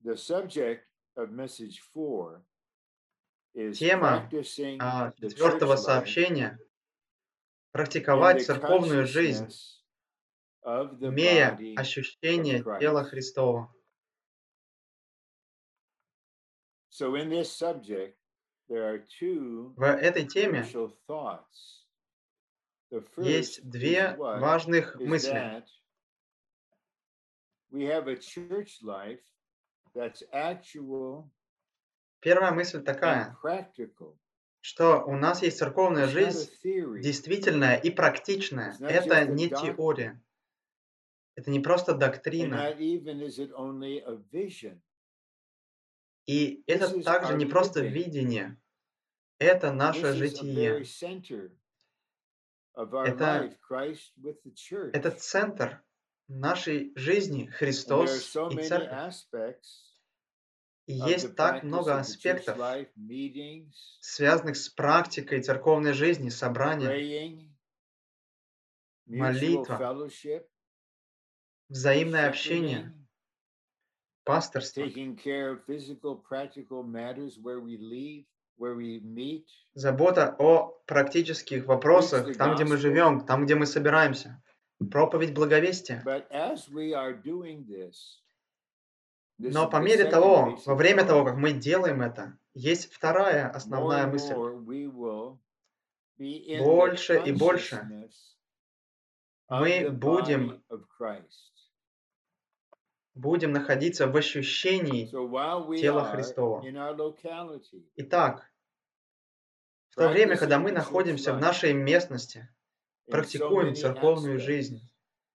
The subject of message 4 is Тема practicing the church четвертого life сообщения — in практиковать the церковную жизнь, consciousness of the имея body of ощущение тела Christ. Христова. So in this subject, there are two В этой теме crucial thoughts. The есть first is две what? важных Is мысли. that we have a church life that's actual Первая мысль and такая, practical. что у нас есть церковная It's not a жизнь theory. действительная и практичная. It's not Это just a не doctrine. теория, это не просто And доктрина. not even is it only a vision. И This это is также our не просто living. видение, это наше This is a very житие. center of our Это life, Christ with the church. центр нашей жизни, And there are Христос so и many Церковь. aspects И of the есть так practice много of the church аспектов, life, meetings, связанных с практикой церковной жизни, собрания, praying, mutual молитва, fellowship, взаимное общение, shepherding, пасторство, taking care of physical, practical matters where we live, where we meet, забота о практических preach the вопросах, там, где мы gospel. живем, там, где мы собираемся, проповедь благовестия. But as we are doing this Но is по the мере second того, во basic время того, как thought, мы делаем это, есть вторая more основная and мысль. more we will be in the Больше и больше consciousness of мы the body of Christ. будем находиться в ощущении So while we тела are Христова. in our locality, Итак, в то время, когда practicing мы the church находимся в life нашей местности, in so практикуем many церковную aspects, жизнь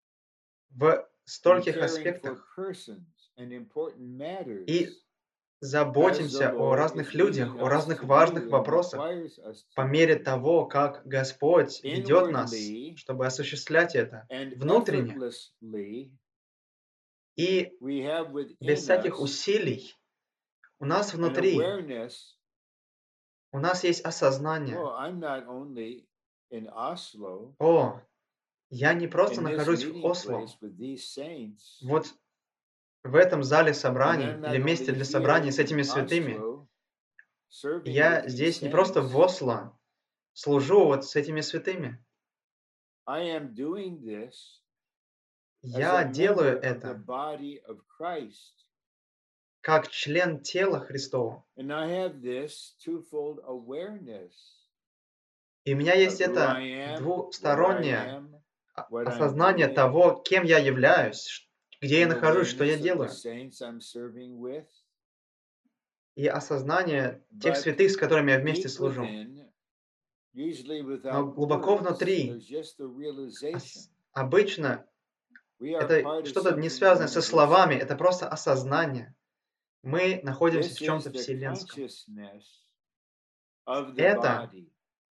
в and стольких caring for аспектах persons and important matters и as the заботимся о Lord разных is людях, leading о us разных to важных do and вопросах, requires us по to мере do, того, как Господь ведет нас, inwardly чтобы осуществлять это and внутренне effortlessly, и we have без within всяких us усилий. У нас an внутри, awareness, у нас есть осознание: oh, I'm not only in Oslo, о, я не просто in this нахожусь в meeting Осло, place with these saints, вот в этом зале and собраний I'm или not месте only для here собраний с in этими святыми. Oslo serving with Я these здесь не просто в saints. Осло служу вот с этими святыми. I am doing this as Я a делаю member of the это body of Christ. как член тела Христова. And I have this twofold awareness И у меня of есть who I это am, where I двустороннее am, what I'm осознание doing, того, кем я являюсь, где я an нахожусь, что я awareness of the делаю, saints I'm serving with. и осознание тех But святых, с которыми я вместе deep служу. within, usually Но without глубоко words, внутри there's just the realization обычно we are это part of что-то не something связанное со словами, universal. это просто осознание. Мы находимся в This is чем-то the вселенском. consciousness of the Это body.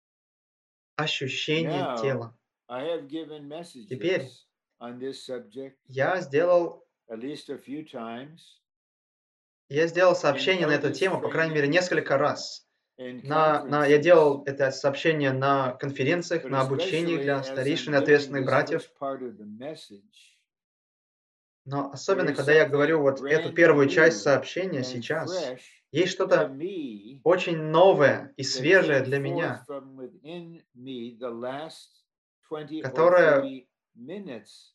ощущение Now, тела. I have given Теперь messages on this subject я сделал at least a few times in сообщение на эту elders тему, по крайней мере, trainings, несколько раз. in Я conferences, делал это сообщение на конференциях, but на обучении especially для as старейшин и I'm giving ответственных this братьев. first part of the message, Но there особенно, is когда я говорю something вот эту brand первую часть new сообщения and сейчас, fresh есть to что-то me очень новое и that свежее came для forth меня, from within me the last 20 or которое 30 minutes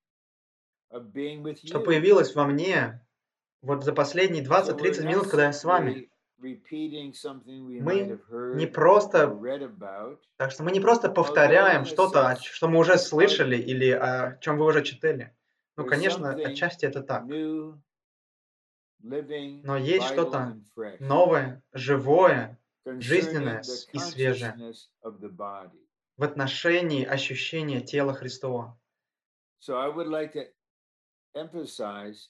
of being with что you. появилось во мне вот за последние So we're 20-30 not минут, когда я с вами. simply repeating something we might Мы have не heard or просто, read about, так что мы не просто although повторяем in a что-то, sense что мы уже it's part of слышали it. или о чем вы уже читали. Ну, There's конечно, something отчасти это так. new, living, Но есть vital, что-то and fresh новое, живое, жизненное concerning the и свежее consciousness of the body. в отношении ощущения тела Христова. So I would like to emphasize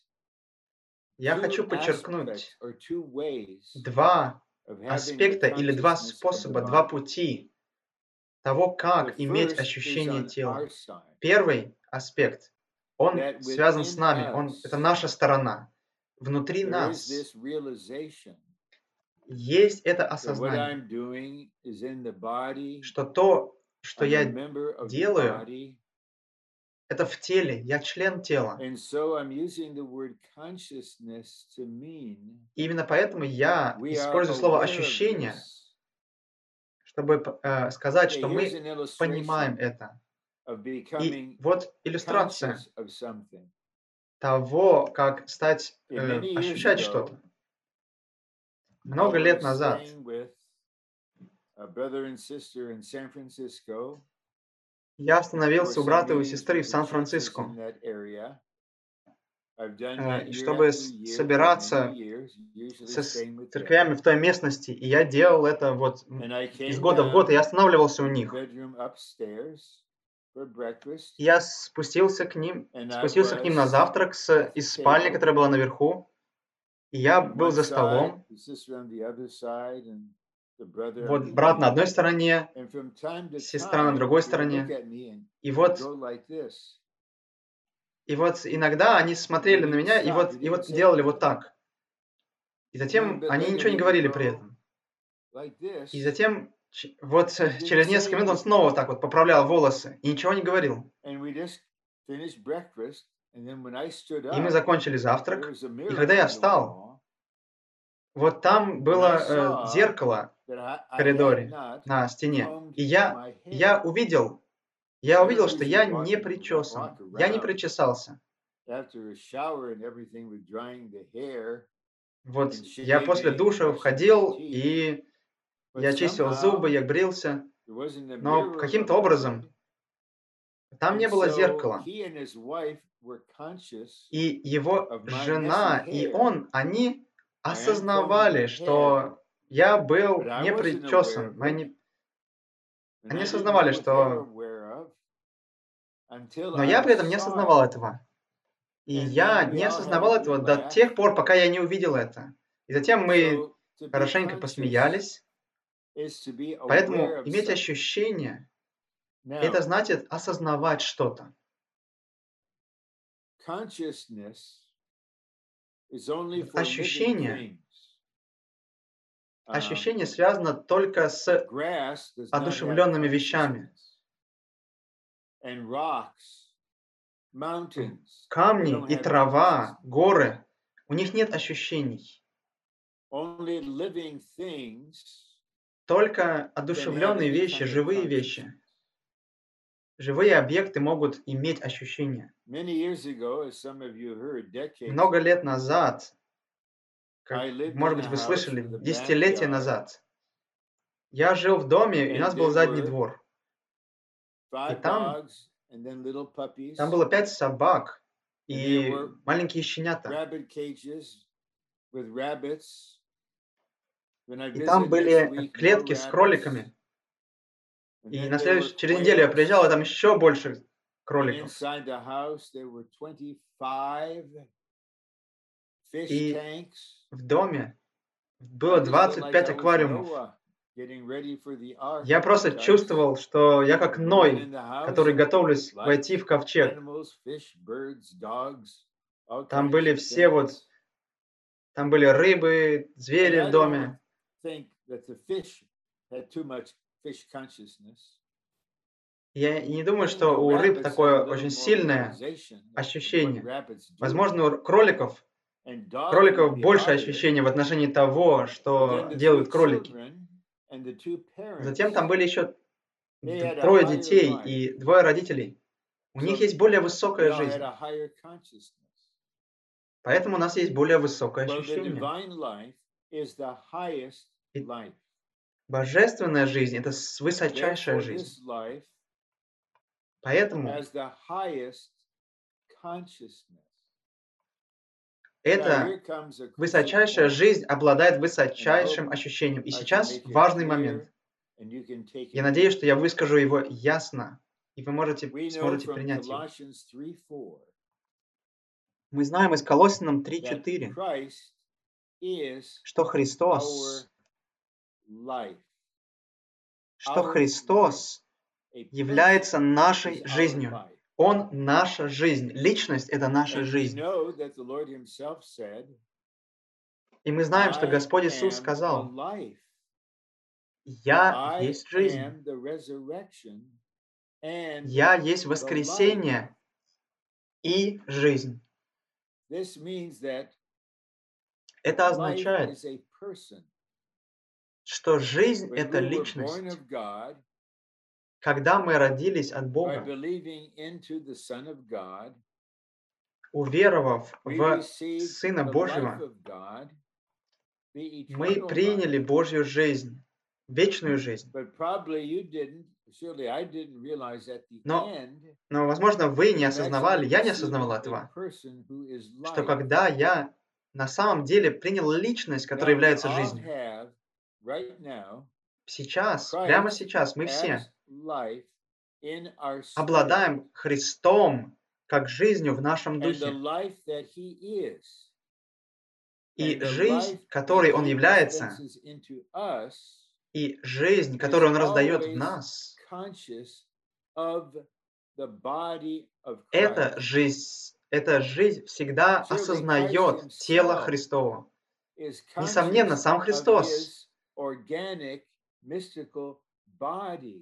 Я two хочу aspects подчеркнуть or two ways два of having the аспекта или два consciousness of the способа, два body. пути того, The как иметь first is ощущение on тела. our side, Первый аспект, он that связан с within нами, это us наша сторона. Внутри there is нас this realization есть это that what осознание, I'm doing is in the body, что то, что I'm a я member of the делаю, body, Это в теле, я член тела. And so I'm using the word consciousness to mean И именно поэтому я we are использую слово aware of ощущение, this. чтобы сказать, Okay, что here's мы an понимаем illustration это. of И becoming вот иллюстрация conscious of something. того, как стать, Okay, many years ощущать ago, что-то. I Много лет was назад staying with a brother and sister in San Francisco. я For остановился у some брата и у meetings сестры with в the churches Сан-Франциско, in that area. I've done that year чтобы after year for many собираться years, usually со staying with them. церквями в той местности. И я делал это вот And I из came года в год, и я down останавливался у to the них. bedroom upstairs for breakfast, Я спустился к ним and I на was завтрак at the из спальни, table. которая была наверху. И я On был one за side, столом. the sister on the other side, and the brother on Вот the брат на end. одной стороне, And from time to сестра на time, другой they would look стороне. at me and И they'd вот, go like this. иногда они They смотрели на didn't меня и stop. They вот didn't say делали вот anything. так. И And then a затем bit они later, ничего he не would говорили при go этом. like this. И затем вот and didn't через say несколько минут он anything. снова так вот поправлял волосы и ничего не говорил. And we just finished breakfast. And then when I stood И мы up, закончили there завтрак. was a И mirror когда я on the встал, wall. вот там And I было saw зеркало that в I had коридоре not на стене. combed И my я hair. увидел, I don't что usually я walk не and причесан. walk Я не around причесался. after a shower and everything with drying the hair Вот and я после shaving and душа brushing my входил, teeth. и But я чистил зубы, somehow я брился, there wasn't a но mirror каким-то образом around. там не And было so зеркала. he and his wife were conscious И его of my жена messy и hair, он, они my uncombed осознавали, head, что я but был I не wasn't aware причесан. of it, and Они I didn't осознавали, know what they were что... aware of until Но я I при этом не saw осознавал it. этого. И And я then we не all had a осознавал good этого до laugh. тех пор, пока я не увидел это. И затем мы So to be хорошенько conscious посмеялись. is to be aware Поэтому of иметь something. ощущение, это Now, значит осознавать что-то. consciousness is only for living Ощущение, things. ощущение связано только с Grass does not have одушевленными вещами. consciousness. And rocks, mountains, they Камни don't и have трава, consciousness. горы, у них нет ощущений. Only living things Только can have одушевленные any вещи, kind of живые consciousness. вещи, живые объекты могут иметь ощущения. Many years ago, as some of you heard, decades Много лет ago, назад, I lived может in быть, a вы house слышали, with a десятилетия backyard, назад, я жил в доме, и у and нас был there задний were двор. И 5 там dogs and then little puppies, было 5 собак and there и were маленькие щенята. rabbit cages with rabbits. When I И там visit next были week, more клетки с rabbits. кроликами. And И then there were через неделю я приезжал, и quails. там еще больше And кроликов. inside the house, there were 25 fish И tanks. в доме I было just felt like 25 I was аквариумов. Noah getting ready for the ark Я просто because чувствовал, что я как moving Ной, in the house, который готовлюсь lights, войти в ковчег. animals, fish, birds, dogs, all Там kinds были of все вот, things. там были рыбы, And звери I в don't доме. think that the fish had too much fish consciousness. Я и не думаю, I think что the у рыб rabbits had a такое little очень more сильное realization of what ощущение. rabbits do. Возможно, у кроликов And dogs would be больше higher. ощущения в отношении того, But что then the делают 3 кролики. children and the 2 Затем там parents, были еще they had a 3 higher детей life. и 2 родителей. У них So есть более they высокая all had жизнь. a higher consciousness. Поэтому у нас есть более высокое Well, the ощущение. divine life is the highest И life. божественная жизнь – это высочайшая Therefore, жизнь. this life Поэтому has the highest consciousness. Now, эта here comes a crucial высочайшая point, жизнь обладает and I hope высочайшим ощущением. И I can сейчас make it важный clear, момент. and you can take Я it надеюсь, in. что я выскажу его ясно, и вы We know сможете from принять его. Colossians 3:4 Мы знаем из Колоссянам that 3:4, Christ is что our Христос, life. что Our Христос life. A person является is нашей our жизнью. life. Он наша жизнь. Личность – это наша And we жизнь. know that the Lord himself said, И мы знаем, что I Господь Иисус am the сказал: life. «Я I есть жизнь. am the resurrection and Я есть the life. воскресение и жизнь. This means that Это life означает, is a person. что жизнь — When это we were born личность. of God, Когда мы родились от by Бога, believing into the Son of God, уверовав we в received Сына the life Божьего, of God, the мы eternal приняли life. Божью жизнь, вечную жизнь. But probably you didn't, surely I didn't realize at the Но, end возможно, вы that не I'm осознавали, actually я не осознавал receiving a этого, person who is что life. когда я на самом деле принял личность, которая Now we является all жизнью, have right now сейчас, прямо Christ сейчас мы as все life in our spirit. обладаем Христом как жизнью в нашем And the духе. life that He is, И and the жизнь, life которой that Он He является, dispenses into us, и жизнь, is которую Он раздает в always нас, conscious of the body of эта Christ. жизнь всегда Surely Christ осознает тело Himself Христово. is Несомненно, conscious сам of Христос, His organic, mystical body.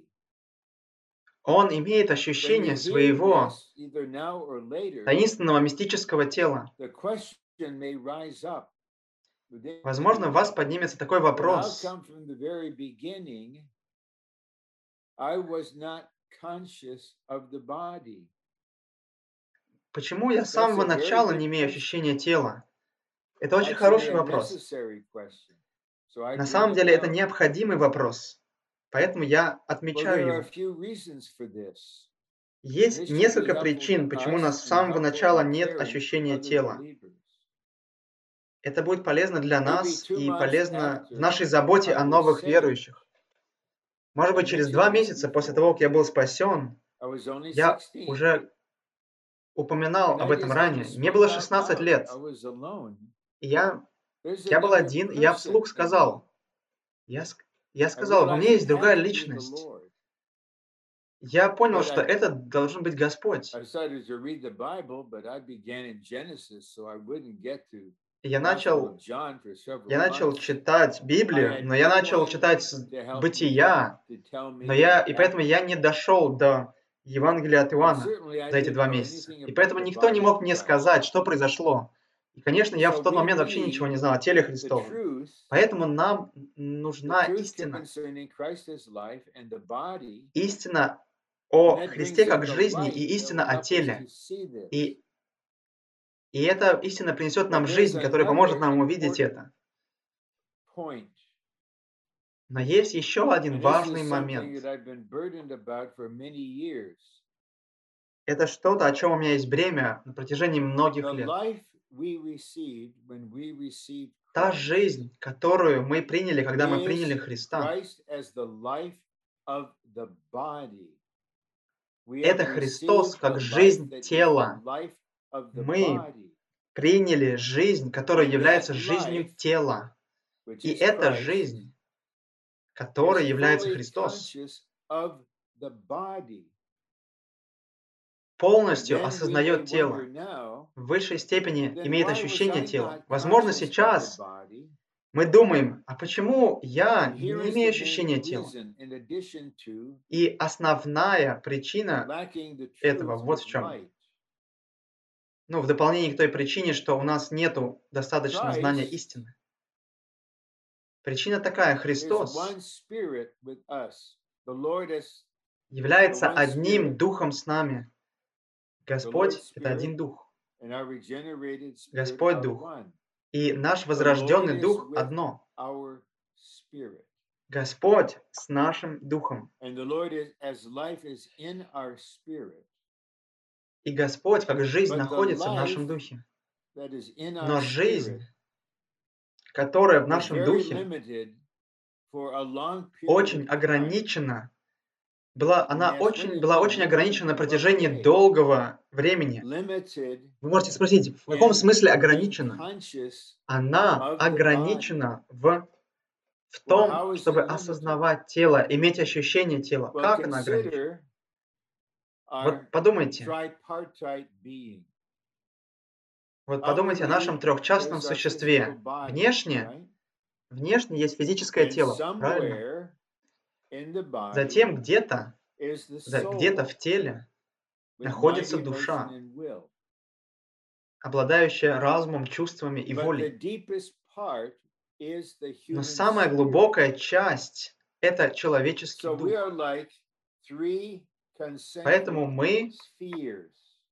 Он имеет When ощущение you hear своего this, either now or later, таинственного мистического тела. the question may rise up within Возможно, у you. вас поднимется такой Well, how вопрос. come from the very beginning I was not conscious of the body? Почему я с That's самого a very начала good не имею question. ощущения тела? Это очень Actually, хороший a вопрос. necessary question. So I На bring самом it деле это down. необходимый вопрос. Поэтому я Well, отмечаю there are a его. few reasons for this. And Есть this should be несколько helpful причин, to почему у us нас с and самого helpful начала and нет caring to ощущения other тела. believers. Это будет полезно для Maybe нас 2 и months полезно в after нашей заботе I о was новых saved, верующих. Может I быть, через mentioned 2 this месяца после того, before. как я был спасен, I was only я 16, уже упоминал and I об этом just had to ранее. Мне было speak out 16 loud. лет, I was alone. и я There's был another один, и я person вслух in me. сказал, я I сказал, во realized мне it есть другая had to be the личность. Lord. Я понял, But что это должен быть Господь. I started to read the Bible, but I began in Genesis, so I wouldn't get to И Я Gospel начал, of John for several я начал months. читать I Библию, had но я no начал one читать с to help me, Бытия, to tell но me и what поэтому я happened. не дошел до Евангелия от And Иоанна certainly I за эти didn't 2 know месяца. anything И about поэтому the никто не body мог of мне Christ. сказать, что произошло. И, конечно, я So в тот we момент вообще ничего need не знал о теле the Христовом. truth, Поэтому нам the нужна truth истина. concerning Christ's life and the body, Истина and о that Христе brings in как the жизни light и that истина will о help us теле. to see this. И эта истина принесет нам But there's жизнь, которая поможет another нам увидеть important это. point, Но есть еще один and this важный is something момент. that I've been burdened about for many years. Это что-то, о чем у меня есть бремя на протяжении многих The лет. life we received when we received Та Christ жизнь, которую мы приняли, когда мы приняли is Христа, Christ as the life of the body. We have это Христос received the как life жизнь that is the тела. life of the Мы body, приняли жизнь, которая and является that жизнью life, тела. which И is эта Christ, жизнь, is которая является fully Христос, conscious of the body. And полностью then we may осознает wonder тело, now, в высшей степени then имеет why was ощущение I тела. not Возможно, conscious of the сейчас body? мы думаем, а почему я And here не is имею the main ощущения тела? reason, in addition to И основная причина lacking the этого truth вот with в чем. light. Ну, в дополнение к той причине, что у нас нету достаточно знания Christ истины. Причина такая, is Христос one spirit with us. The Lord is the является one одним spirit, Духом с нами. the Lord's Господь — это spirit, один Дух. and our regenerated spirit Господь are Дух. one. И наш The Lord возрожденный is Дух with одно. our spirit. Господь с нашим Духом. And the Lord is, as life is in our spirit, И Господь, как жизнь, but the находится в life нашем Духе. that is in our Но spirit жизнь, которая в was нашем very Духе, limited for a long period очень of time. ограничена, You may она ask, what очень, do you была mean очень ограничена на limited? In what протяжении way? долгого времени. Limited Вы можете спросить, в каком in смысле being ограничена? conscious Она of the body. ограничена в Well, том, how is it чтобы limited? осознавать тело, иметь ощущение тела. Well, Как она ограничена? consider our Вот подумайте. tripartite being. Вот подумайте о нашем Outwardly, трехчастном there's our physical существе. body, Внешне right? есть физическое And тело, правильно? somewhere in the body Затем где-то is the где-то soul в теле with mind, находится emotion, душа, and will. обладающая разумом, чувствами и But the волей. deepest part is the Но human самая spirit. глубокая часть – это человеческий So we дух. are like three Поэтому concentric spheres.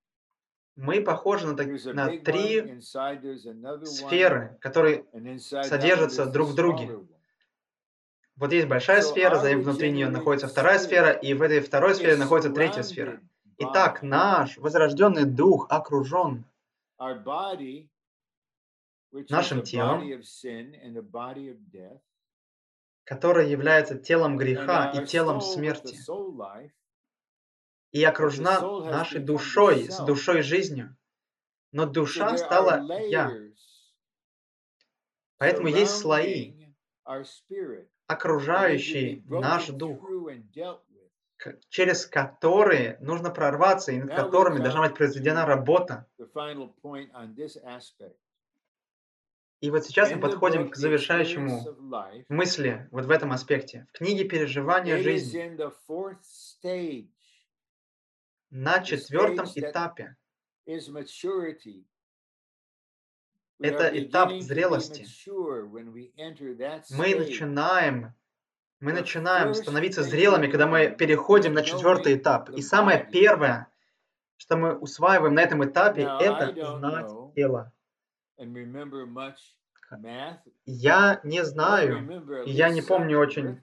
мы похожи There's a на big one, 3 inside there's another one, сферы, которые and inside that one содержатся there's the друг в друге. smaller one. Вот есть большая So сфера, our внутри нее regenerated находится вторая сфера, spirit и в этой второй сфере is находится третья сфера. surrounded Итак, by наш возрожденный дух окружен our body, which is нашим a body телом, of sin and a body of death, которое является телом and греха и our телом soul with the смерти, soul life, и but the окружена soul has нашей become the душой, с self. душой жизнью. Но So душа there are стала «я». layers Поэтому есть слои, surrounding our spirit that need to be окружающие наш broken дух, through and dealt with. через которые нужно прорваться и над Now we которыми должна come быть произведена to работа. the final point on this aspect. И вот сейчас мы In the подходим к book, The Experience завершающему of Life, мысли вот в этом аспекте. В книге «Переживания it is жизни» in the fourth stage, на the 4-м stage that этапе. is maturity. We Это are этап beginning to be зрелости. mature when we enter that Мы stage. начинаем The становиться first thing зрелыми, we когда мы learn переходим is на 4-й knowing этап. the И самое body. первое, что мы усваиваем на этом этапе, Now, I это don't знать know тело. and remember much math, Я не but I знаю, remember at и я least не some помню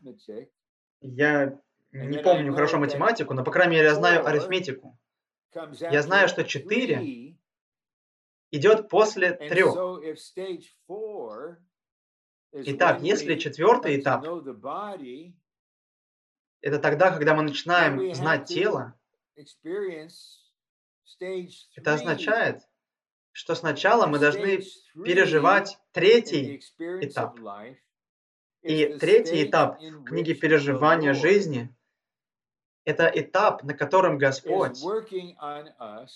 arithmetic, and then I хорошо know that математику, но, по крайней мере, я знаю 4 арифметику. comes Я знаю, after что 4 3, идет после and 3. so if stage 4 is Итак, when если we 4-й come to этап, know the body, это тогда, когда мы then начинаем we have знать to тело, experience stage это 3. означает, что сначала And мы должны stage 3 переживать in the 3-й experience этап. of life И is the 3-й stage этап in в книге which the «Переживания Lord жизни» – это этап, на котором is Господь working on us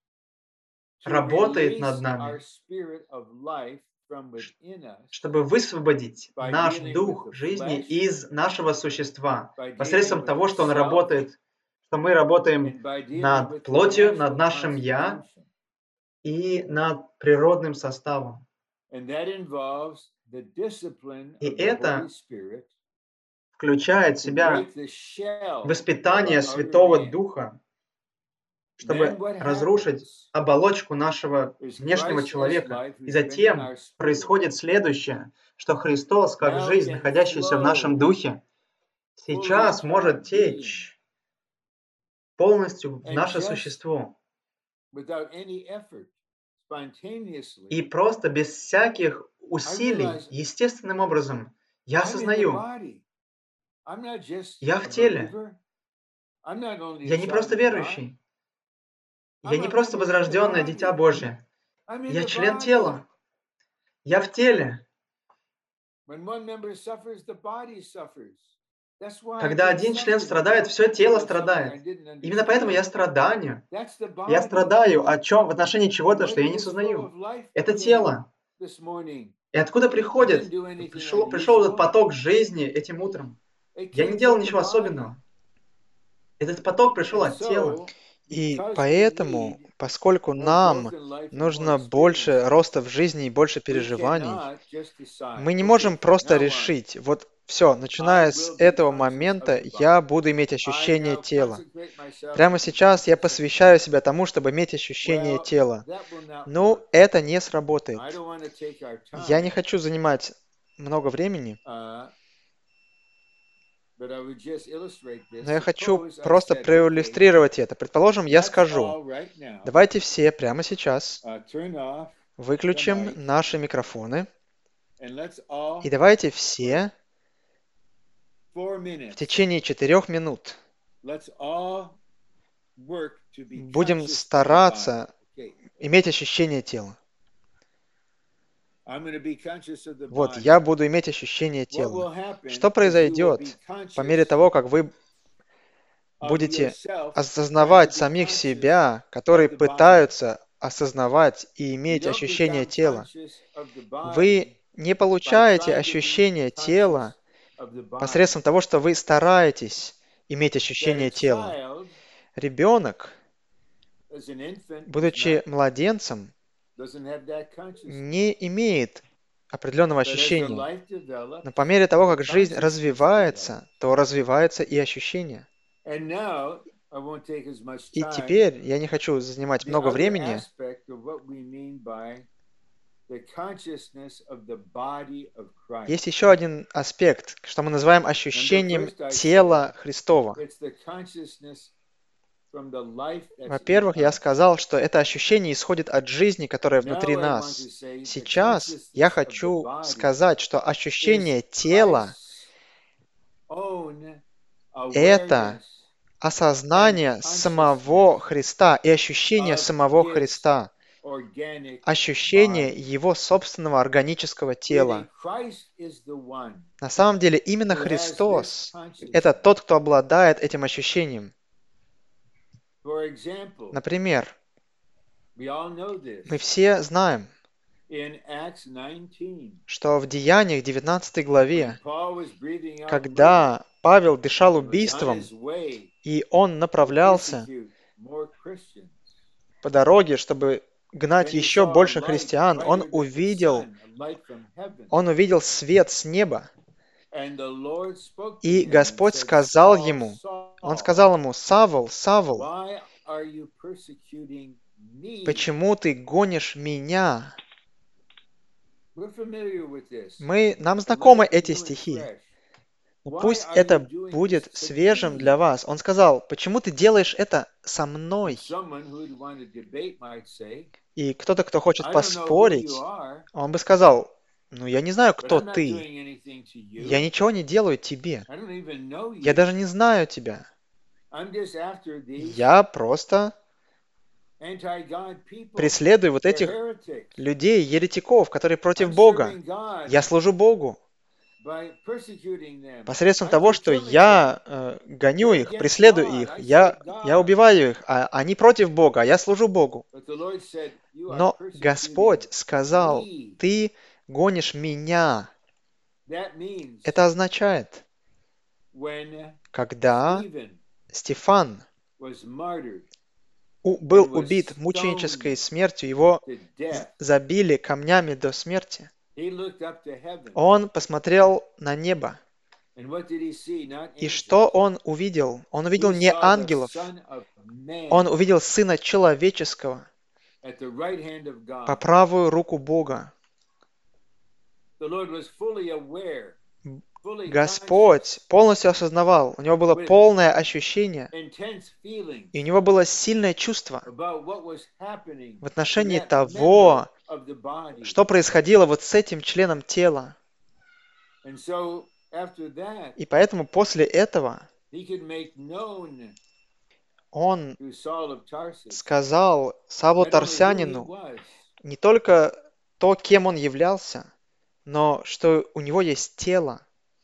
to работает над release our нами, spirit of life from within us чтобы высвободить by наш dealing with дух the жизни flesh, из нашего существа, by dealing посредством with того, что Он self, работает, что мы работаем and by dealing над with the плотью, над natural нашим «я» constitution. и над природным составом. And that involves the discipline И of the Holy это Spirit включает в to себя break the shell of воспитание our outer Святого man. Духа, Then чтобы what разрушить happens оболочку нашего is внешнего Christ as человека. life И who's been in затем our spirit происходит следующее, что Христос, как now жизнь, can находящаяся в нашем flow духе, fully сейчас into our может being течь полностью в and наше just существо. without any effort, spontaneously. И просто без всяких I усилий, realize естественным образом, я I'm in the осознаю, body. I'm not just я a в теле, believer. I'm not only a я не child просто of God. верующий, я I'm не a просто member in the возрожденное дитя body. Божье, I'm in я the член body. тела, я в теле. When one member suffers, the body suffers. That's why I Когда can один член suffer страдает, все тело about something I страдает. didn't Именно поэтому я understand. страдаю. That's the Я body. страдаю о чем? В отношении And чего-то, where что я did не this flow сознаю. of life Это came тело. this morning? И откуда I приходит? didn't do anything Пришел этот unusual. поток жизни этим утром. It Я came не делал from the ничего body. особенного. Этот поток пришел And от тела. so, И because we поэтому, need поскольку more нам growth in life and more нужно больше роста в experiences, жизни и больше we переживаний, cannot just decide, мы не okay, можем from просто now on, решить, вот все, I начиная с will be этого conscious of момента the я body. буду иметь I ощущение now тела. consecrate myself to Прямо be сейчас я conscious of the посвящаю себя body. тому, чтобы иметь ощущение Well, тела. that will not Ну, work. это не I сработает. don't want to take our Я не time, хочу занимать много времени, but I would just illustrate this. но я хочу Suppose I просто said, okay, проиллюстрировать это. Предположим, я let's скажу, all right now давайте все прямо сейчас turn off the выключим mic наши микрофоны, and let's и all давайте for все 4 в minutes, течение 4 минут let's all work to be будем conscious of the body. стараться Okay, иметь ощущение тела. I'm going to be conscious of the Вот, body. я буду иметь ощущение What тела. will happen Что is you will be произойдет по мере conscious того, как вы of будете yourself trying to осознавать be самих conscious себя, of которые the body. пытаются осознавать и You иметь don't ощущение become тела? conscious of the body Вы не by получаете trying to be ощущение conscious тела of the body. посредством того, что вы стараетесь иметь That a ощущение тела. child, Ребенок, as an infant, who's будучи not младенцем, doesn't have that consciousness. не имеет определенного But as the ощущения. life develops, Но по мере того, the как жизнь consciousness develops. развивается, то развивается и ощущение. And now, I won't take as much И time. теперь я не хочу занимать The много other времени. aspect of what we mean by the consciousness of the body of Christ. Есть еще один аспект, что мы называем ощущением тела Христова. It's the consciousness from the life that's in Во-первых, я us. сказал, что это ощущение исходит от жизни, которая Now внутри I want нас. to say the Сейчас я consciousness of the хочу body сказать, что is ощущение тела Christ's own это awareness осознание самого Христа и ощущение of самого his Христа, organic ощущение body. Его собственного органического Really, тела. Christ is the one На самом деле именно who has this Христос consciousness. это тот, кто обладает этим ощущением. For example, Например, we all know this. мы все знаем, In Acts 19, что в Деяниях 19 главе, when Paul was breathing out murder, когда Павел дышал he was on убийством, his way и он to направлялся persecute more Christians. по дороге, чтобы гнать Then he еще saw a больше light христиан, brighter он than the увидел sun, a light from heaven. свет с неба. And the Lord spoke to И him and Господь said, сказал Saul, ему, Он Saul, сказал ему: «Савл, Савл, why are you persecuting me? почему ты гонишь меня?» We're familiar with this. Нам But let знакомы it be эти new and стихи. fresh. Но Why пусть are это you doing будет this to свежим для me? вас. Он сказал: «Почему ты делаешь это со And мной?» someone who would want to debate might say, И кто-то, кто хочет I don't know who поспорить, you are, он бы сказал: «Ну, я не знаю, but кто I'm not ты. doing anything to Я you. ничего не делаю тебе. I don't even know Я you. даже не знаю тебя. I'm just after these Я просто anti-God people. преследую вот They're этих heretics. людей, еретиков, которые против I'm Бога. serving God Я служу Богу by persecuting them. посредством I'm того, for что killing them. я гоню They're их, against преследую God. их, I я serve God. убиваю их, а они против Бога, а я служу Богу». But the Lord said, you are Но persecuting Господь сказал: me. «Ты гонишь меня». That means Это означает, when когда Stephen Стефан was martyred был and was убит мученической stoned смертью, его to death, забили камнями до смерти, he looked up to heaven. он посмотрел на небо. And what did he see? Not И angels. что он увидел? Он увидел He не saw the ангелов, Son of он Man увидел Сына Человеческого at the right hand of по God. правую руку Бога. The Lord was fully aware, fully conscious, Господь полностью осознавал, у него было полное ощущение, intense feelings и у него было сильное чувство about what was happening в to отношении that того, member of the body. что происходило вот с этим членом тела. And so after that, И поэтому после этого he could make known он to Saul of Tarsus сказал Савлу not only who he Тарсянину was, не только то, кем он являлся, но что у него есть тело.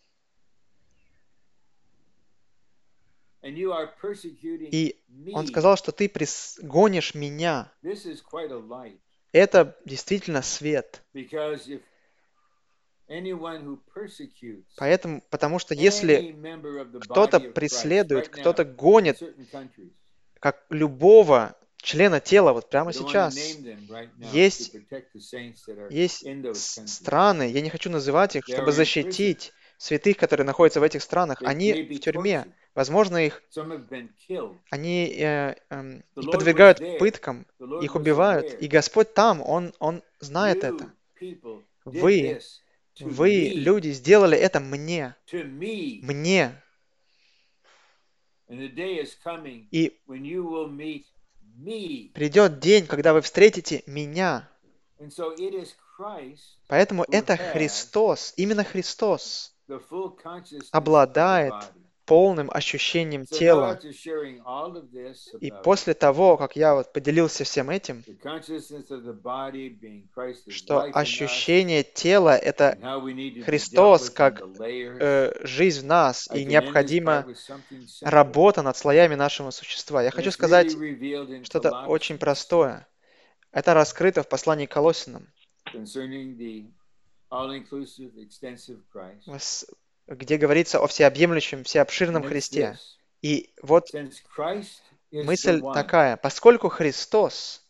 and you are persecuting И он me. сказал, что ты гонишь меня. This is quite a light, Это действительно свет. because if anyone who persecutes Потому что any если member of the кто-то body of Christ preследует, right now кто-то in гонит certain countries, как любого члена тела вот прямо I don't want to сейчас, name them right now to есть protect the saints that are есть in those countries. страны, я не хочу называть их, They чтобы are in prison. защитить святых, которые находятся в этих странах. They may Они be в тюрьме. tortured. Возможно, Some have been killed. они The их Lord подвергают was there. пыткам, The Lord их was убивают. aware. И Господь там, Он знает You это. people did Вы, this to вы, me, люди, сделали это мне. to me. Мне. And the day is coming И when you will meet me. придет день, когда вы встретите меня. And so it is Christ Поэтому who это has Христос, именно Христос the full consciousness of the обладает body. полным ощущением So now тела. after sharing all of this И about после того, как я вот поделился всем этим, the consciousness of the body being Christ's что life in us, ощущение тела — это and how we need to be dealt Христос with in как the layers, жизнь в нас, I и can end this part необходима with something simple. работа над слоями нашего существа. Я And хочу it's really сказать revealed in что-то очень Colossians простое. Это раскрыто в послании к Колоссянам, concerning the all-inclusive, extensive Christ. где говорится о всеобъемлющем, всеобширном And it's Христе. this. И вот Since Christ is the мысль one такая: поскольку Христос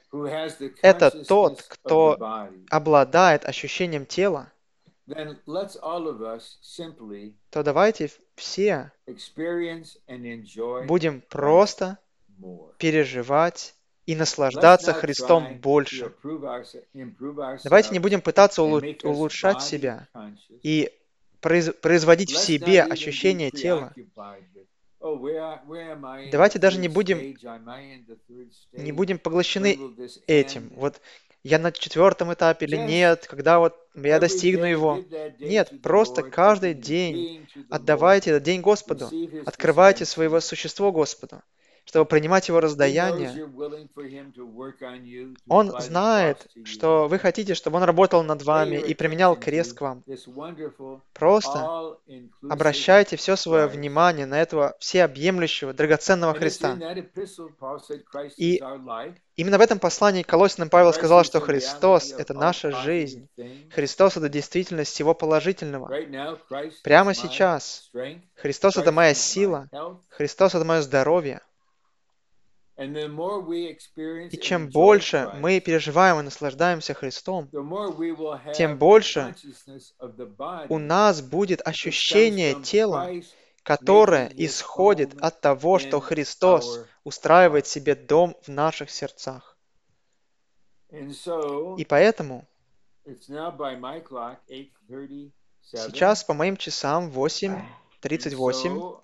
who has the это тот, consciousness of the кто body, обладает ощущением тела, then let's all of us simply то давайте все experience and enjoy будем Christ просто more. переживать и Let's наслаждаться not Христом try to больше. improve Давайте не ourselves будем пытаться and make us улучшать body себя conscious. и производить в Let's себе not even be ощущение тела. preoccupied with, oh, where am I in the Давайте даже third не будем stage? Am I in the third не stage? будем When поглощены will this этим. end? Вот я на 4-м этапе или Just нет, когда вот я every достигну day его. give that day to Нет, the просто Lord, каждый open your день being to the Lord, отдавайте этот день Господу, receive His открывайте свое dispensing. существо Господу, чтобы принимать Его He knows раздаяние. you're willing for Him to work on you, to Он apply the cross знает, to you. что вы хотите, чтобы Он работал над Pay вами your и применял attention крест to к вам. this wonderful, Просто all-inclusive обращайте все свое Christ. внимание на этого всеобъемлющего, драгоценного And it's in Христа. that epistle Paul said Christ is И our life. именно в этом послании к Колоссянам Павел Christ сказал, is что the Христос — reality of это all наша positive жизнь. things. Христос — это действительность всего положительного. Right now, Christ is Прямо my сейчас strength. Христос — это Christ моя is my сила. health. Христос — это мое здоровье. And the more we experience И and чем enjoy больше мы Christ, переживаем и наслаждаемся Христом, the more we will тем have the больше consciousness of the у body нас будет that comes ощущение from тела, Christ которое making His исходит home от того, что in Христос our устраивает heart. себе дом в наших сердцах. And so И поэтому it's now by my clock 8:37. сейчас по моим часам And 8:38. so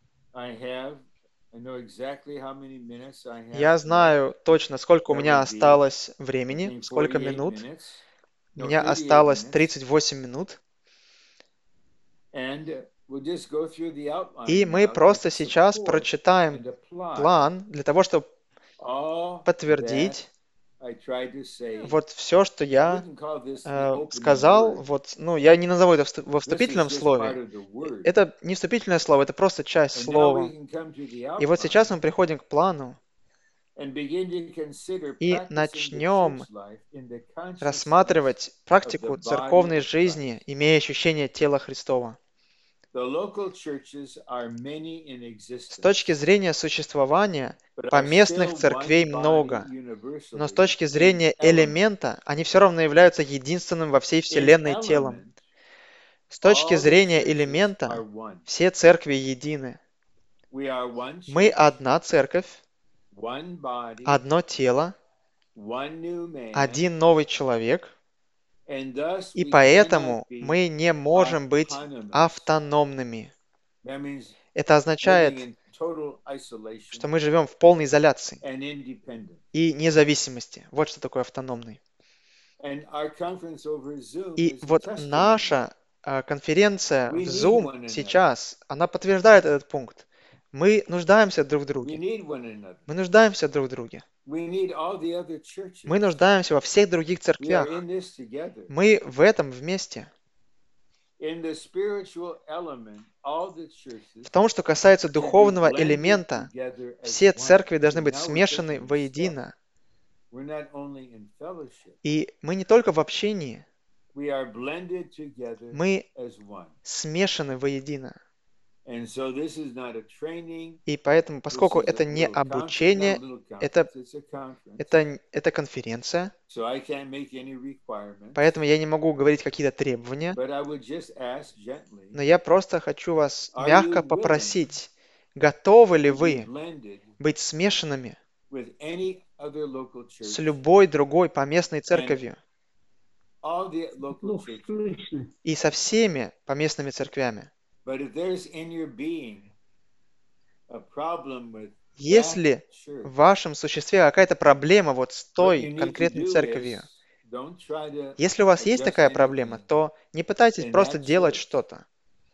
I know exactly how many minutes I have Я left. знаю точно, сколько у That меня would be, осталось I времени, think, сколько 48 минут. minutes. У No, меня 38 осталось minutes. 38 минут. And we'll just go through the outline И мы now to просто сейчас support прочитаем and apply план для того, чтобы all that подтвердить I tried to say. вот все, что I я wouldn't call this the opening сказал. word. Вот, ну, я не назову это во This is вступительном just part слове. of the word. Это не вступительное слово, это просто часть And now we слова. can come to the И вот сейчас outline мы приходим к плану and begin to consider и practicing the начнем church life in the consciousness рассматривать of практику the body церковной of Christ. жизни, имея ощущение тела Христова. The local churches are many in С точки existence, зрения существования but are поместных still церквей one body много, но с universally точки in зрения element. элемента они все равно являются единственным во всей In Вселенной телом. element, С точки all the зрения churches are элемента one. все церкви едины. We are one Мы church, одна церковь, one body, одно тело, one new man, один новый человек, and thus и we cannot поэтому be мы не можем быть autonomous. автономными. That means Это living означает, in total что isolation мы живем в полной изоляции and independence. и независимости. Вот что такое автономный. And our conference over Zoom И is a вот testimony. наша конференция We в need Zoom one another. сейчас, она подтверждает этот пункт. Мы нуждаемся друг в We друге. need one another. Мы нуждаемся друг в друге. We need all the other churches. Мы нуждаемся во всех других We are церквях. in this together. Мы в этом вместе. In the spiritual element, all the churches В том, что касается should be духовного blended элемента, together as все one. церкви должны And быть now we're смешаны taking a step. воедино. We're not only in fellowship, И мы не только в общении, we are blended together мы as one. смешаны воедино. And so this is not a training. И поэтому, This поскольку is a это не little conference, not обучение, a little это, conference, it's a conference. это конференция, So I can't make any requirements. поэтому я не могу говорить какие-то требования, But I would just ask gently, но я просто хочу вас are мягко you willing попросить, готовы ли to be вы blended быть смешанными with any other local с church любой другой поместной and церковью all the local churches? и со всеми поместными церквями? But if there's in your being a problem with that Если church, в вашем существе какая-то проблема вот с what you той need to конкретной do церковью, is don't try to если у вас есть adjust такая проблема, anything то не пытайтесь in просто that делать church. что-то.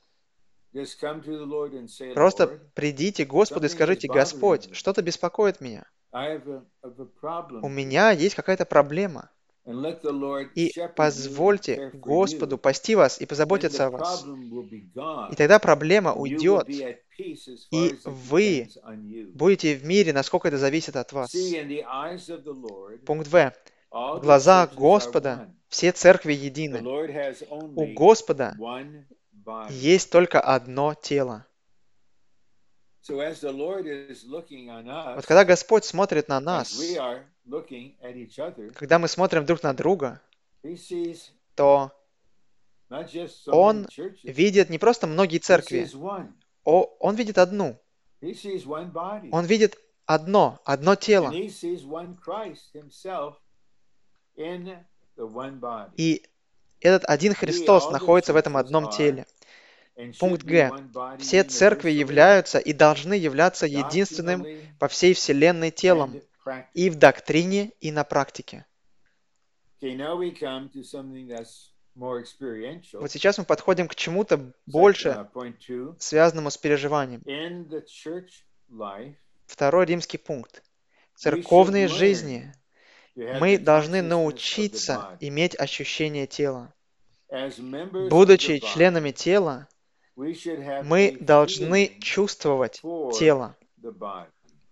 Just come to the Lord and say, Просто Lord, придите к Господу и something is скажите: bothering Господь, me. что-то беспокоит меня. I have a problem У here. меня есть какая-то проблема. And let the Lord И shepherd you and позвольте care for Господу you. пасти вас и Then позаботиться the о вас. problem will be И gone. тогда проблема And you will уйдет, be at peace as far и as it вы depends on you. будете в мире, насколько это зависит от вас. See, in the eyes of the Lord, Пункт В. all В the глазах churches are Господа one. все церкви The едины. Lord has У only Господа one body. есть только одно тело. So as the Lord is looking on Вот us, когда Господь смотрит на as нас, we are looking at each other, когда мы смотрим друг на друга, he sees то not just so many он churches, видит не просто многие he церкви, sees one. он видит одну. He sees one body. Он видит одно And тело. he sees one Christ himself in the one body. И этот один We, Христос all the находится в этом churches одном are теле. and should Пункт be Г. one body Все церкви universally, являются и должны являться единственным doctrinally, по всей Вселенной телом and practically. и в доктрине, и на практике. Okay, now we come to something that's more experiential. Вот сейчас мы подходим к чему-то больше Point 2. связанному с переживанием. In the church life, Второй римский пункт. В we should церковной learn жизни to have мы the должны consciousness of the научиться body. иметь ощущение тела. As members of Будучи the body, членами тела, we should have мы a должны feeling чувствовать for тело. the body.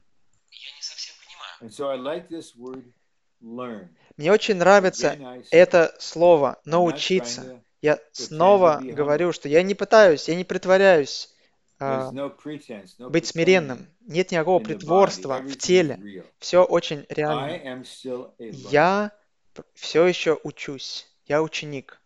And so I like this word learn. Мне очень нравится Again, I say, это слово I'm not «научиться». trying to Я pretend снова to be говорю, humble. что я не пытаюсь, я не притворяюсь There's no pretense, no быть pretending смиренным. Нет никакого in the body. притворства в Everything is теле. real. Все очень I реально. am still a learner. Я все еще учусь. Я ученик.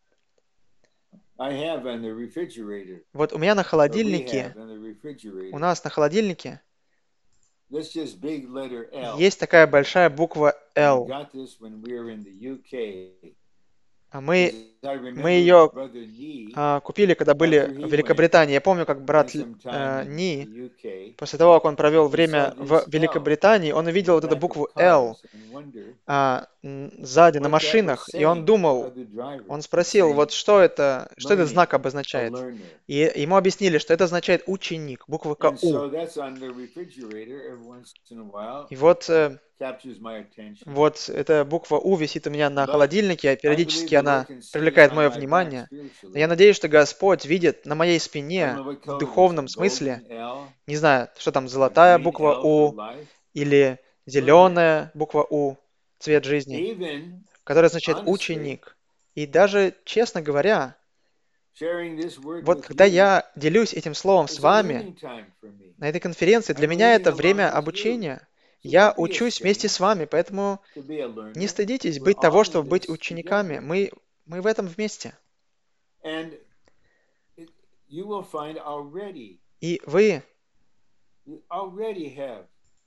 I have on the refrigerator, Вот у меня на or we холодильнике, have on the refrigerator, у нас на холодильнике this just big letter L. есть такая большая буква We L. got this when we were in the UK. А мы Because I remember ее Brother Nee, купили, когда были after he в Великобритании. Я помню, как брат spent some time in Ни, the UK, после того, как он провел he время saw в this L Великобритании, он on увидел the вот эту back of букву L cars and wondered сзади на what that was машинах, и он saying to думал, other drivers. он It's спросил, saying вот что этот learning, знак a обозначает. learner. И ему объяснили, что это означает ученик, буква And У. so that's on the refrigerator every once in a while, И вот, captures my attention. вот эта буква У висит у меня на But холодильнике, а I периодически believe the она Lord can see привлекает on мое my back внимание. Но я spiritually. надеюсь, что Господь видит на моей I don't спине know what в color it is, a духовном смысле, golden L, не знаю, что там, a золотая green буква L for У life, или learner. зеленая буква У, цвет жизни, Even, которая означает honestly, ученик. И даже, честно говоря, sharing this word вот with когда you я делюсь этим словом с is a вами learning time for me. на этой конференции, для I'm меня это learning along время with you. обучения. So Я don't be учусь вместе ashamed с вами, поэтому to be a не learner. стыдитесь We're быть того, all in чтобы быть this учениками. together. Мы в этом вместе. And you will find already, И вы, you already have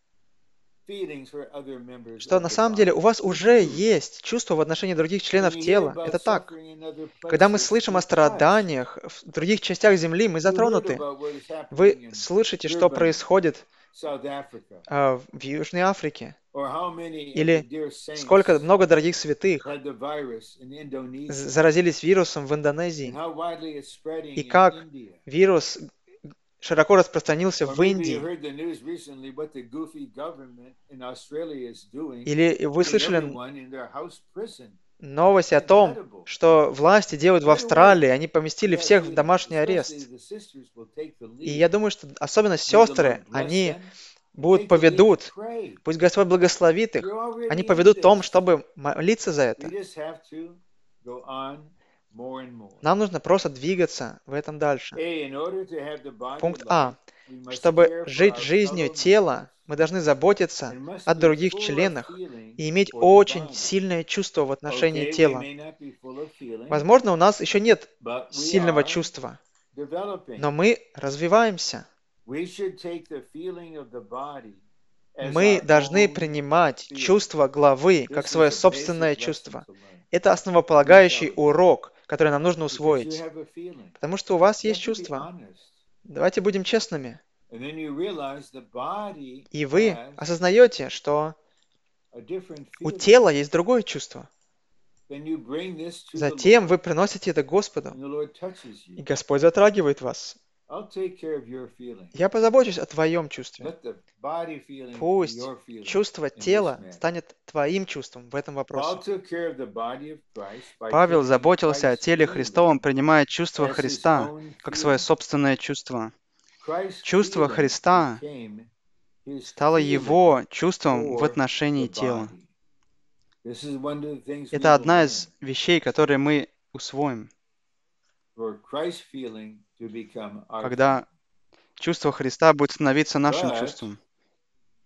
feelings for other members что of на the самом деле body. у вас You уже do. есть чувство в отношении других When членов you hear тела. about Это так. suffering in other Когда мы places, слышим о you're touched. страданиях в других частях Земли, мы You heard затронуты. about what is happening Вы in слышите, что Durban, происходит South Africa, в Южной Африке. or how many of the Или dear сколько saints много дорогих святых had the virus in Indonesia, заразились вирусом в and Индонезии. how widely it's spreading И in как India. вирус широко распространился Or в maybe you Индии. heard the news recently what the goofy government in Australia is doing, Или вы putting слышали everyone in their house prison. новость о It's том, incredible. что власти делают в By the way, Австралии? Они поместили we have всех в feelings, домашний especially арест. the sisters will take the И lead. я думаю, что особенно May the сестры, Lord bless они them and будут take the lead to поведут, pray. пусть Господь благословит их, You're они already in поведут в том, this. чтобы молиться за We это. just have to go on more and more. Нам нужно просто двигаться в этом дальше. A, in order to have the body Пункт life, А. we must Чтобы care for жить our жизнью fellow тела, members мы должны заботиться and must о be других full of членах feeling и иметь for the очень body. сильное чувство в отношении Okay, we тела. may not be full of feeling, Возможно, у нас еще нет but we сильного are чувства, developing. но мы развиваемся. We should take the feeling of the body as Мы our должны own принимать feeling. чувство главы как This свое is a собственное basic lesson чувство. to learn. Это We основополагающий shall, урок, который нам нужно because you усвоить. have a feeling. Потому что у вас You есть have to be чувство. honest. Давайте будем честными. And then you realize the body И вы has осознаете, что a different у feeling. тела есть другое чувство. Then you bring this to the Затем вы Lord, приносите это Господу, and the Lord touches и you. Господь затрагивает вас. I'll take care of your feeling. Я позабочусь о твоем чувстве. Let the body feeling be Пусть your feeling чувство in this тела matter. станет твоим чувством в этом Paul вопросе. took care of the body of Christ by Павел taking заботился о Christ's теле Христовом, feeling принимая чувство as his Христа own как свое feeling. собственное чувство. Christ's Чувство feeling Христа became his стало feeling его чувством в for отношении the тела. body. This is one of the things we Это will одна learn. из вещей, которые мы усвоим, For Christ's feeling to become our feeling. когда чувство Христа будет становиться нашим But чувством.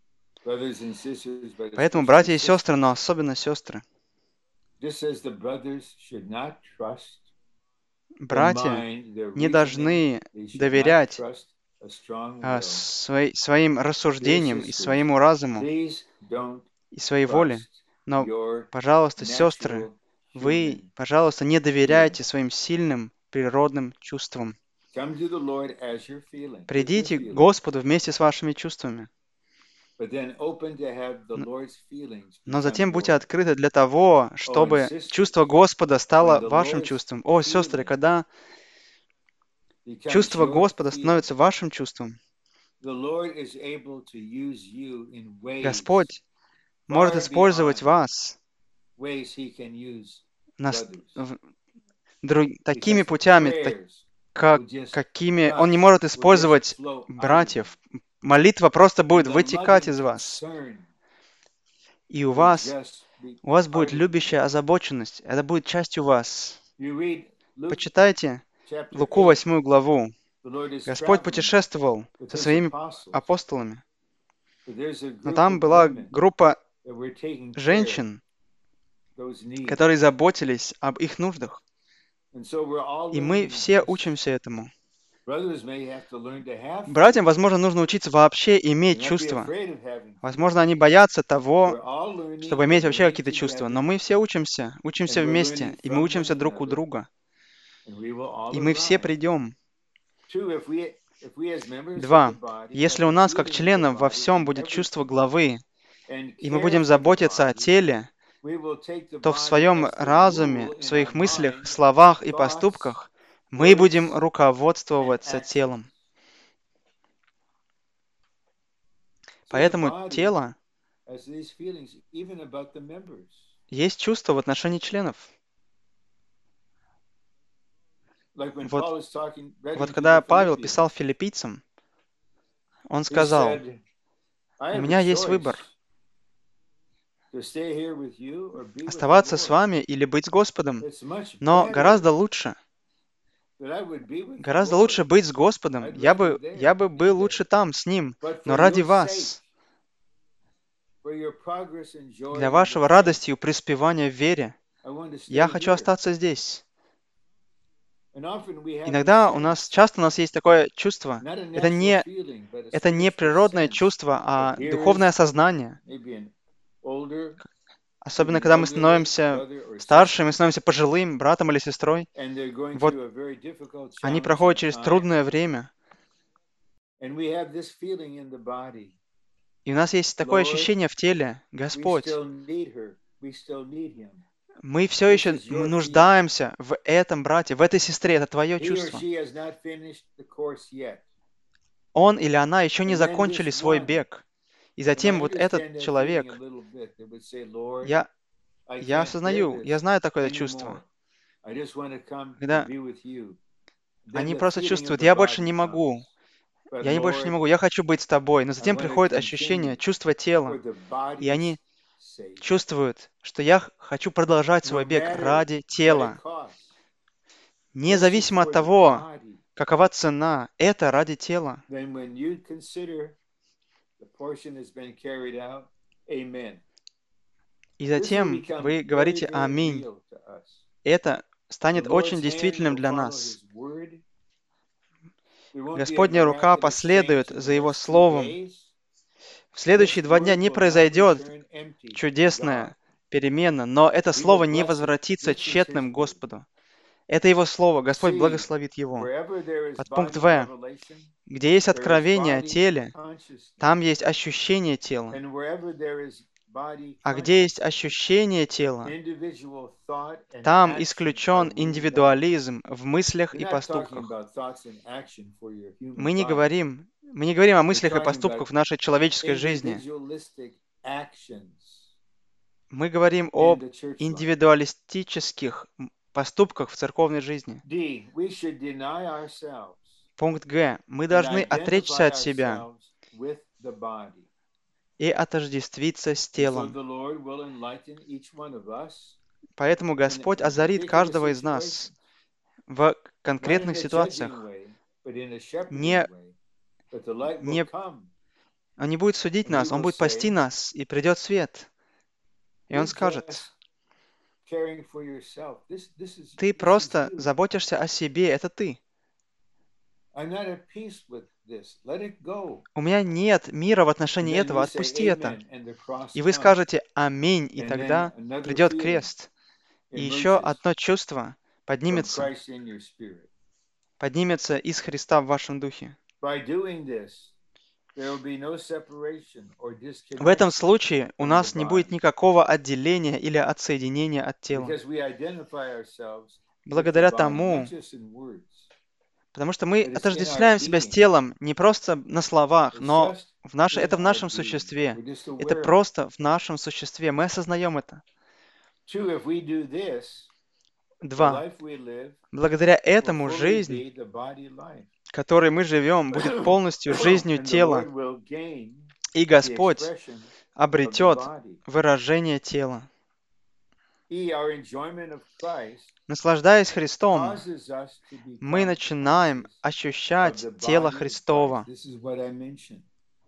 Brothers and sisters, but Поэтому, especially братья и сестры, sisters, но особенно сестры, just as the brothers should not trust the братья mind, their не reasoning, должны they should not доверять trust a strong will. своим Dear рассуждениям и sisters, своему разуму please don't и своей воле. trust Но, your пожалуйста, сестры, natural вы, human пожалуйста, не feeling. доверяйте своим сильным природным чувствам. Come to the Lord as you're feeling, with your Придите к feelings, Господу вместе с вашими чувствами, but then open to have the Lord's feelings но become затем будьте yours. открыты для того, Oh, and чтобы sisters, чувство Господа when стало the вашим Lord's чувством. О, сестры, feeling когда becomes чувство your Господа feeling, становится вашим чувством, the Lord is able to use you in ways Господь может far использовать beyond вас ways He can use нас- brothers. такими Because the путями, prayers will just какими Он не gush, может will just использовать flow out of you. братьев. Молитва просто And будет the вытекать loving из вас. concern И у will вас just be будет part of you. любящая озабоченность. Это будет частью вас. You read Luke Почитайте chapter Луку 8. 8 главу. The Lord is Господь traveling путешествовал with со His своими apostles. апостолами. But there's a Но group там of была women группа that were taking care of женщин, those needs. которые заботились об их нуждах. And so we're all И мы learning все this. учимся этому. Brothers may have to learn to have Братьям, feelings. возможно, нужно учиться вообще Do иметь not be чувства. afraid of having Возможно, feelings. они боятся того, We're all learning чтобы to иметь вообще relate какие-то чувства. Но together, мы все учимся and we're вместе, learning и мы from one учимся друг у another, друга. and we will all И мы все arrive. придем. Two, if we as members of the Два. body Если have у the нас, как feeling of the членов, во body всем in будет чувство everything, главы, and и мы care будем for the заботиться о body, теле, we will take the то в body своем as the разуме, rule в in our своих мыслях, mind, словах и thoughts, поступках мы будем words, and руководствоваться actions. телом. So the Поэтому body тело has these feelings even about the members. есть чувство в отношении членов. Like when Вот, Paul is writing to когда the Павел писал Philippians, филиппийцам, он he сказал, said, I у have a меня есть выбор, choice to stay here with you or be with the оставаться с Lord. вами или быть с Господом. It's much Но гораздо better лучше, that I would be with the гораздо лучше Lord. быть с Господом. I'd Я rather бы be был there. лучше там, с Ним. But Но for ради your вас, sake, for your progress and joy для in the вашего faith, радости и преуспевания в вере, I want to я stay хочу here. остаться здесь. And often we have Иногда this часто у sense, нас есть такое чувство. not a Это natural feeling, but a это не spiritual природное sense. чувство, а That here духовное is осознание. maybe an older, Особенно, maybe an когда мы elderly становимся brother or старше, мы sister, становимся пожилым братом или сестрой. and they're going Вот through a very difficult, они проходят challenging через time, трудное время. and we have this feeling in the body. И у нас есть такое Lord, ощущение в теле. we Господь, still need her. We still need him. мы все This еще is your feeling. нуждаемся в этом брате, в этой сестре. Это твое He or чувство. she has not finished the course yet. Он или она еще не And then закончили this свой one, бег. И and I затем вот understand этот that feeling a человек, little bit. They would say, Lord, я I Я can't bear осознаю, я this знаю такое anymore. чувство. I just want to come and Когда be with you. Then они the просто feeling of чувствуют, the я больше body не могу, comes. But я больше не Lord, могу, я хочу быть с тобой. Но I затем want to приходит ощущение, continue чувство for тела, the и они body's sake. чувствуют, что я хочу продолжать No свой бег matter ради what it тела. costs, just Независимо for от the того, body. какова цена, это ради тела. Then when you consider the portion has been carried out, amen. И This will затем become вы very, говорите very «Аминь». real to us. Это The станет Lord's очень hand действительным will для follow нас. His word. There won't be a Господня рука miraculous последует change in the за Его next 2 словом. days. В This следующие 2 дня word не will not произойдет return empty to God. чудесная перемена, но это He слово will не bless it. возвратится This is His тщетным word. Господу. Это Его слово, Господь See, благословит его. wherever there is Подпункт body В. revelation, Где есть there is откровение о body теле, там consciousness. есть ощущение тела. And wherever there is body А где есть consciousness, ощущение тела, individual thought and там action are исключен ruled out. индивидуализм в мыслях We're и not talking поступках. about thoughts and action for your human Мы не bodies. говорим о We're мыслях и talking поступках about в нашей человеческой жизни. individualistic actions Мы говорим in об the church life. индивидуалистических поступках в церковной жизни. D, we should deny ourselves Пункт Г. Мы and должны отречься identify от себя ourselves with the body. и отождествиться с And so телом. the Lord will enlighten each one of us Поэтому Господь in озарит particular каждого из нас situations, в not in конкретных a judging ситуациях. way, but in a shepherding Не, way. But the light will не, come Он не будет судить And he нас, Он will будет пасти say, нас, и придет свет. И Он "You're скажет, just caring for yourself. ты This is просто you. заботишься о себе, это ты. I'm not at peace with this. Let it go." У меня нет мира в And отношении then этого, we отпусти say это. amen, and the cross И вы comes. скажете «Аминь», и And then тогда another придет feeling крест. И еще emerges одно чувство from поднимется Christ in your spirit. из Христа в вашем духе. By doing this, there will be no separation or В этом disconnection случае у from the нас не будет body, никакого отделения или отсоединения от тела. because we identify ourselves with the Благодаря body, not тому, just in words, потому что мы but it's in our отождествляем себя с being. телом не просто на словах, It's но just это в in our нашем being. существе. We're just Это aware of it. просто в нашем существе. Мы осознаем это. Two, if we do this, the 2. life we live Благодаря will этому fully жизнь, be the body life. которой мы живем, будет полностью жизнью And the тела, Lord will gain и the Господь expression of the обретет body. выражение тела. Our enjoyment of Christ Наслаждаясь Христом, causes us to мы become начинаем conscious of ощущать the тело body of Христова. Christ. This is what I mentioned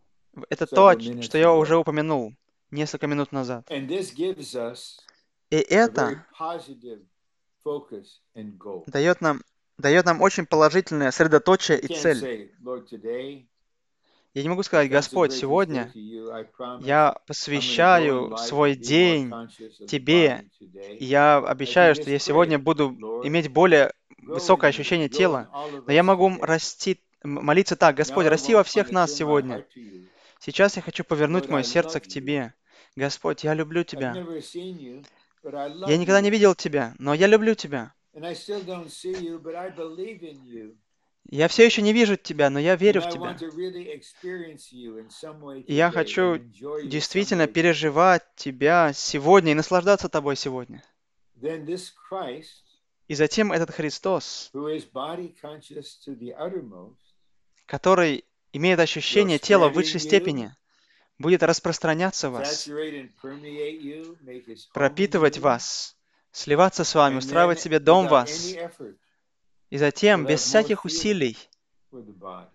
Это то, several что minutes я уже ago. упомянул несколько минут назад. And this gives us И a very это positive focus and goal. дает нам очень положительное средоточие You и can't цель. say, Lord, today Я не могу сказать, Господь, consecrate this day сегодня to you. I promise я I'm going to grow in посвящаю life свой and be more день conscious of the Тебе, body today. и я I can обещаю, что just я сегодня pray, буду Lord, иметь более grow высокое in me, ощущение grow in тела. all of Но я us могу today. молиться так: Господь, Now I расти во want всех to нас turn my сегодня. heart to you. Сейчас я хочу повернуть Lord, мое I сердце love к you. Тебе. Господь, я люблю I've Тебя. never seen you, but I Я love никогда не you. видел Тебя, но я люблю Тебя. And I still don't see you, but I believe in you. Я все еще не вижу Тебя, но я верю And в I Тебя. want to really experience you in some way И я today and хочу enjoy you some действительно way today. переживать Тебя сегодня и наслаждаться Тобой сегодня. Then this Christ, И затем этот Христос, who is body conscious to the uttermost, который имеет will ощущение тела в spread in высшей you, степени, будет распространяться в вас, saturate and permeate you, make his home in пропитывать you, вас, сливаться с вами, and устраивать then себе дом в without any вас. effort, И затем, will без have more всяких feeling усилий, for the body.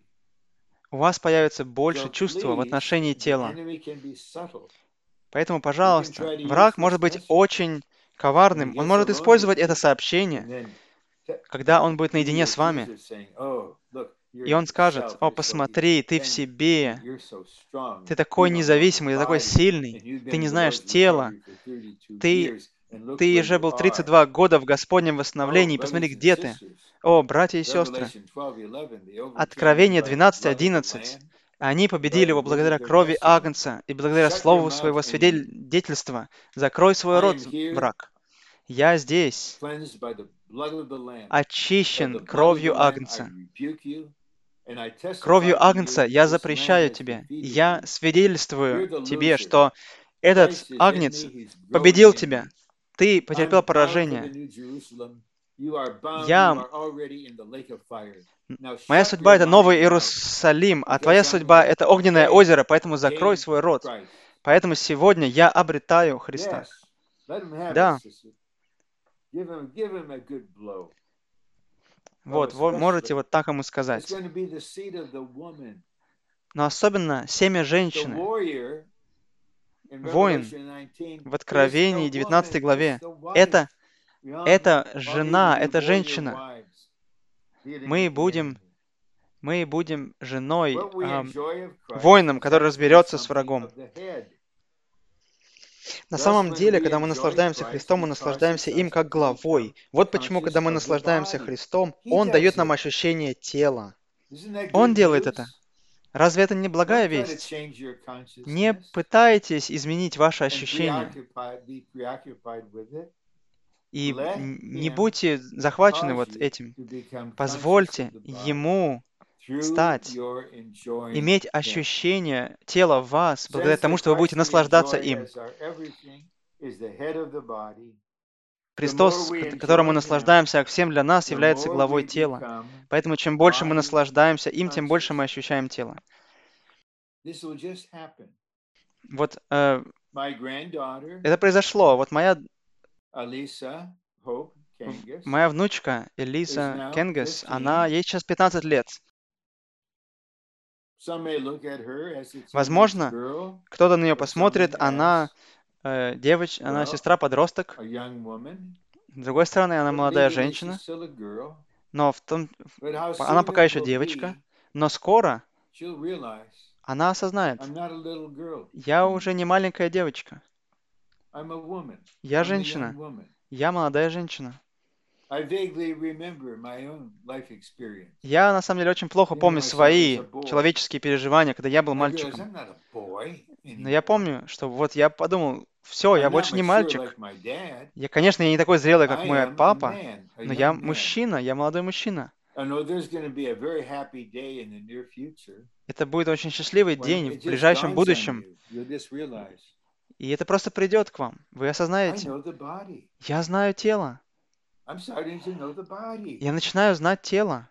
у вас появится больше So чувства в please, отношении the тела. enemy can be subtle. Поэтому, He can пожалуйста, try to use враг this может быть message очень when he коварным. Он gets может alone with использовать это you, and сообщение, then когда он будет be наедине с вами. accused of saying, "Oh, look, you're И он скажет: yourself, «О, you're so посмотри, ты в себе, you're so strong. ты You такой don't know the независимый, ты такой body, сильный, and you've ты been не in the знаешь Lord's тела, recovery for 32 ты, years, and look ты where же you был are." 32 года в Господнем Oh, восстановлении, посмотри, brothers and где ты. sisters, О, братья и сестры, Revelation 12:11, they overcame him Откровение by the blood of the 12:11. Lamb, Они by победили the его word of благодаря their крови testimony. Агнца и благодаря Shut your слову mouth, своего enemy. свидетельства. Закрой свой I am рот, here, враг. Я здесь, cleansed by the blood of the Lamb. By очищен the blood of the кровью Lamb, I Агнца. rebuke you, and I testify Кровью to Агнца you я this Lamb запрещаю has тебе. defeated Я you. свидетельствую You're the тебе, loser. что этот Christ is in Агнец me, he's growing победил in тебя. me. Ты потерпел I'm bound for the поражение. New Jerusalem. You are bound, you Я, are already in the lake of fire. Now моя shut судьба — your это Новый lying mouth, Иерусалим, а because твоя I'm судьба — это огненное today озеро, поэтому закрой gained свой рот. Christ. Поэтому сегодня я обретаю Христа. Yes, let him have it, Да, sister. Give him a good blow. Oh, вот, можете especially, вот так ему it's сказать. going to be the seed of the woman. Но особенно семя The женщины, warrior in воин Revelation 19 в is the Откровении 19 woman, главе. it's the wife. Это All these жена, of you это warrior женщина. wives dealing Мы with the будем, enemy. мы будем женой, What we enjoy of Christ воином, is который actually разберется с something врагом. of the head. На Thus, самом when деле, we когда мы enjoy наслаждаемся Christ, Христом, he мы наслаждаемся causes им us как to become главой. Вот почему, conscious когда мы of the наслаждаемся body. Христом, He Он does дает нам it. ощущение тела. Isn't that Он good делает это. news? Разве это не благая Don't try to весть? change your Не consciousness пытайтесь изменить ваши and ощущения be preoccupied with it. и Let не him будьте захвачены cause вот you этим. to become conscious Позвольте of the body Ему through стать, your enjoying иметь him. ощущение тела в вас, благодаря Since the тому, что вы будете Christ we наслаждаться enjoy им. as our everything is the head of the body, the more Христос, we которым мы enjoy him, наслаждаемся, всем для нас the является more главой we тела. become Поэтому чем больше мы body наслаждаемся им, тем больше мы conscious. ощущаем тело. This will just happen. Вот My granddaughter, это произошло. Вот Alisa Hope Kangas, моя внучка is Элиза now Кенгас, 15. ей сейчас 15 лет. Some may look at her as a teenage Возможно, girl, кто-то на нее or посмотрит, someone она as, она well, сестра-подросток. a young woman. С другой стороны, она But молодая legally, she's женщина, still a girl. но But how она soon пока it еще will девочка, be, но скоро she'll realize она осознает, I'm not a little girl. я уже не маленькая девочка, I'm a woman. я I'm a young женщина, woman. я молодая женщина. I vaguely remember my own life experience. Я, на самом деле, очень плохо Even помню myself as свои a boy. человеческие переживания, когда я был I realized мальчиком. I'm not a boy Но я anymore. помню, что вот я подумал, все, я I'm not больше не mature мальчик. like my dad. Я, конечно, я не такой зрелый, как I мой am a папа, man, a но я young man. мужчина, я молодой мужчина. I know there's going to be a very happy day in the near future Это будет очень счастливый when день it в just ближайшем dawns on будущем. you. You'll just realize, И это просто придет к вам. Вы I осознаете. know the body. Я знаю тело. I'm starting to know the body. Я начинаю знать тело.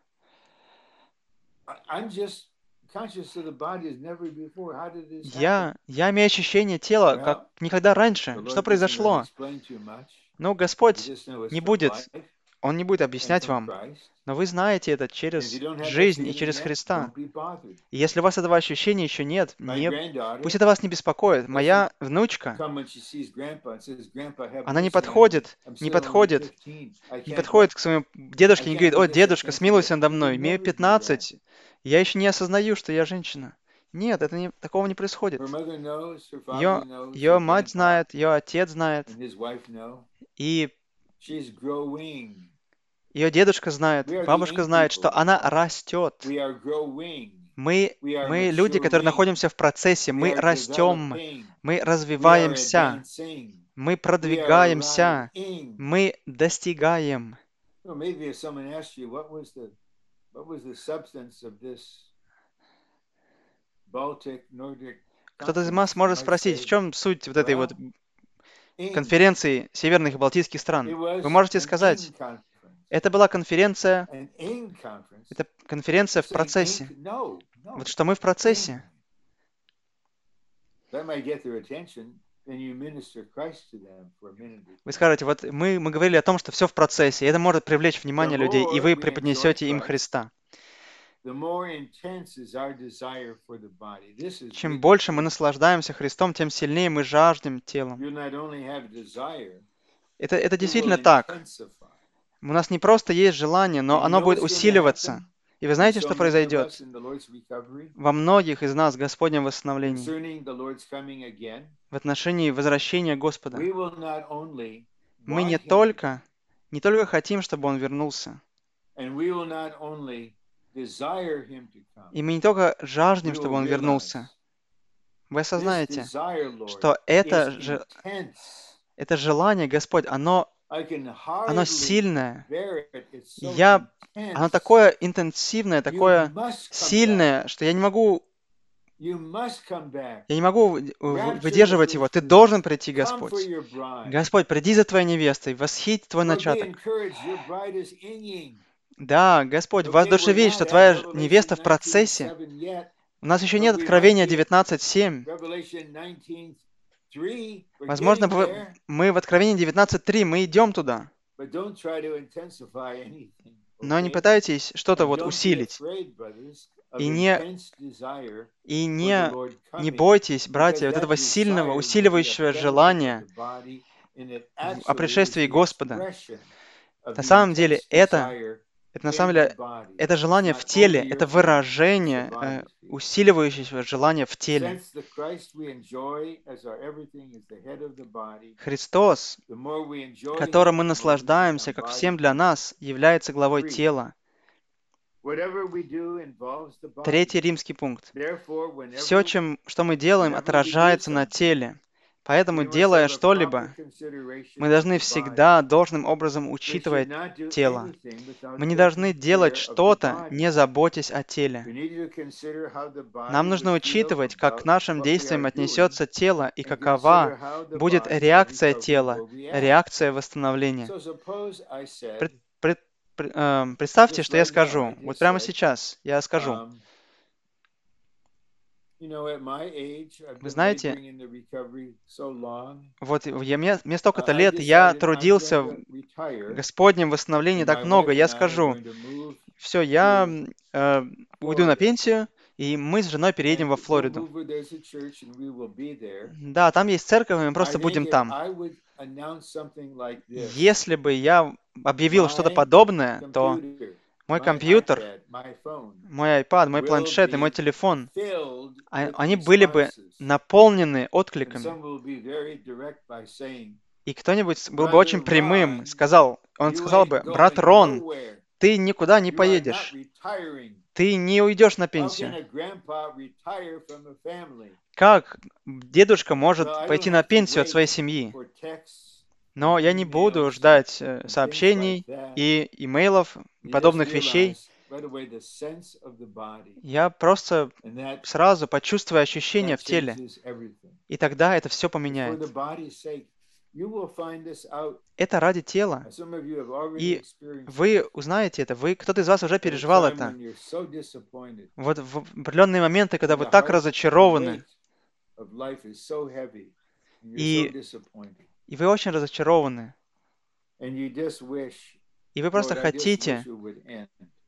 I'm just conscious of the body as never before. How did this happen? Я имею ощущение тела, как Well, никогда the раньше. Что Lord doesn't want to произошло? explain too much. Ну, You Господь just know it's не from будет, life Он не будет and объяснять from вам. Christ. Но вы знаете это And if you через don't have that жизнь и feeling через yet, Христа. don't be bothered. И если у вас этого ощущения еще нет, My пусть granddaughter это вас не беспокоит. doesn't Моя внучка, come when she sees Grandpa and says, "Grandpa, have она не mercy on me. подходит, I'm не still only подходит, 15. I не can't подходит к своему I дедушке и не can't говорит: do «О, this, I дедушка, can't do смилуйся that." надо She would мной, имею never do that. 15, я еще не осознаю, что я женщина». Нет, такого не происходит. Her mother knows, her father Ее, knows, her ее мать grandpa знает, ее отец знает, and his wife know. и She's growing. ее дедушка знает, We are the бабушка young знает, people. что она растет. We are growing. Мы люди, которые Maturing. находимся в процессе, We мы are растем, developing. мы We are развиваемся, advancing. мы We are продвигаемся, rising. мы достигаем. Well, maybe if someone asked you what was the substance of this Baltic Nordic Кто-то из conference, вас you может might спросить, в say, чем суть вот этой вот ing. конференции северных и балтийских It стран? Вы was можете an сказать, ing conference. это была конференция, An ing conference. это конференция You're в saying процессе. ing? No, Вот что мы в процессе. That might get their attention, then you minister Christ to them for a minute or Вы two. скажете, вот мы говорили о том, что все в процессе, и это может привлечь внимание The людей, и more вы we enjoy преподнесете им Christ, Христа. the more intense is our desire for the body. This is Чем really больше мы true. наслаждаемся Христом, тем сильнее мы жаждем телом. You not only have desire, Это it will действительно так. intensify. У нас не просто есть желание, но And you оно know будет what's going to усиливаться. happen И вы in знаете, so что many of произойдет us in the Lord's recovery во многих из нас в Господнем восстановлении, concerning the Lord's coming again? в отношении возвращения Господа? We will not only Мы want не Him to только хотим, чтобы Он вернулся, come, and we will not only desire Him to come, и мы не только жаждем, we чтобы will Он realize вернулся. Вы this осознаете, desire, Lord, что is intense. это желание, Господь, оно I can оно hardly сильное. bear it. It's so Я, intense. оно такое интенсивное, You такое must come back. сильное, что я не могу You must come back. выдерживать его. Ты должен прийти, Come Господь. for your bride. Господь, приди за твоей невестой, восхить твой Lord, be начаток. encouraged. Your bride is inging. Да, Господь, Okay, we're воодушевить, not что at твоя Revelation невеста в процессе. 19:7 yet. У нас еще But нет we Откровения might be at 19.7. Revelation 19:3. We're Возможно, getting there, мы в Откровении 19.3, мы идем туда. but don't try to intensify anything. Но не Okay? пытайтесь что-то And вот don't be усилить. afraid, brothers, of И не intense desire И for the не, Lord не coming, бойтесь, because братья, вот that этого сильного, desire will be a усиливающего benefit of желания the body, and it о actually is пришествии the Господа. expression of На the самом деле, intense это desire на in самом the деле, body. это It's желание not в теле, only это your feeling, it's the выражение body's feeling. усиливающего желания в теле. Since the Christ we enjoy as our everything is the head of the body, Христос, the more we enjoy которым Him, мы the more we наслаждаемся, become как body всем для нас, является главой 3. тела. Whatever we do involves the body. Третий римский пункт. Therefore, Все, что мы делаем, отражается на теле. Поэтому, делая что-либо, мы должны всегда должным образом учитывать тело. Мы не должны делать что-то, не заботясь о теле. Нам нужно учитывать, как к нашим действиям отнесется тело и какова будет реакция тела, реакция восстановления. Представьте, что я скажу. Вот прямо сейчас я скажу. Вы знаете, вот мне столько-то лет, я трудился в Господнем восстановлении так много, я скажу, все, я уйду на пенсию, и мы с женой переедем And во we'll Флориду. move where there's a church and we will be there. Да, там есть церковь, и мы I просто think будем if там. I would announce something like this, Если бы я объявил что-то my подобное, то computer, мой my компьютер, iPad, my phone мой iPad, мой will планшет и мой be телефон, filled with они были бы responses. наполнены And откликами. some will be very direct by saying, И кто-нибудь был бы Brother очень прямым, Ron, он you сказал ain't бы: брат going Рон, nowhere. ты никуда не You are not поедешь, retiring. ты не уйдешь на How can пенсию. a grandpa retire from a family? Как дедушка может Well, I don't пойти на have to пенсию от своей wait семьи? for texts Но and я не буду emails ждать and things like сообщений that. и имейлов, и You just подобных вещей. realize right away the sense of the body, Я просто and that сразу почувствую ощущение в теле. changes everything. И тогда это все It's for поменяет. the body's sake. You will find this out. Это ради тела. Some of you have already И experienced вы узнаете это. Кто-то из вас уже at a переживал time это. when you're so disappointed. Вот в определенные моменты, когда And вы the так heart, the разочарованы, weight of life is so heavy. And you're so и disappointed. вы очень разочарованы. And you just wish, И вы просто Lord, I just wish хотите, it would end.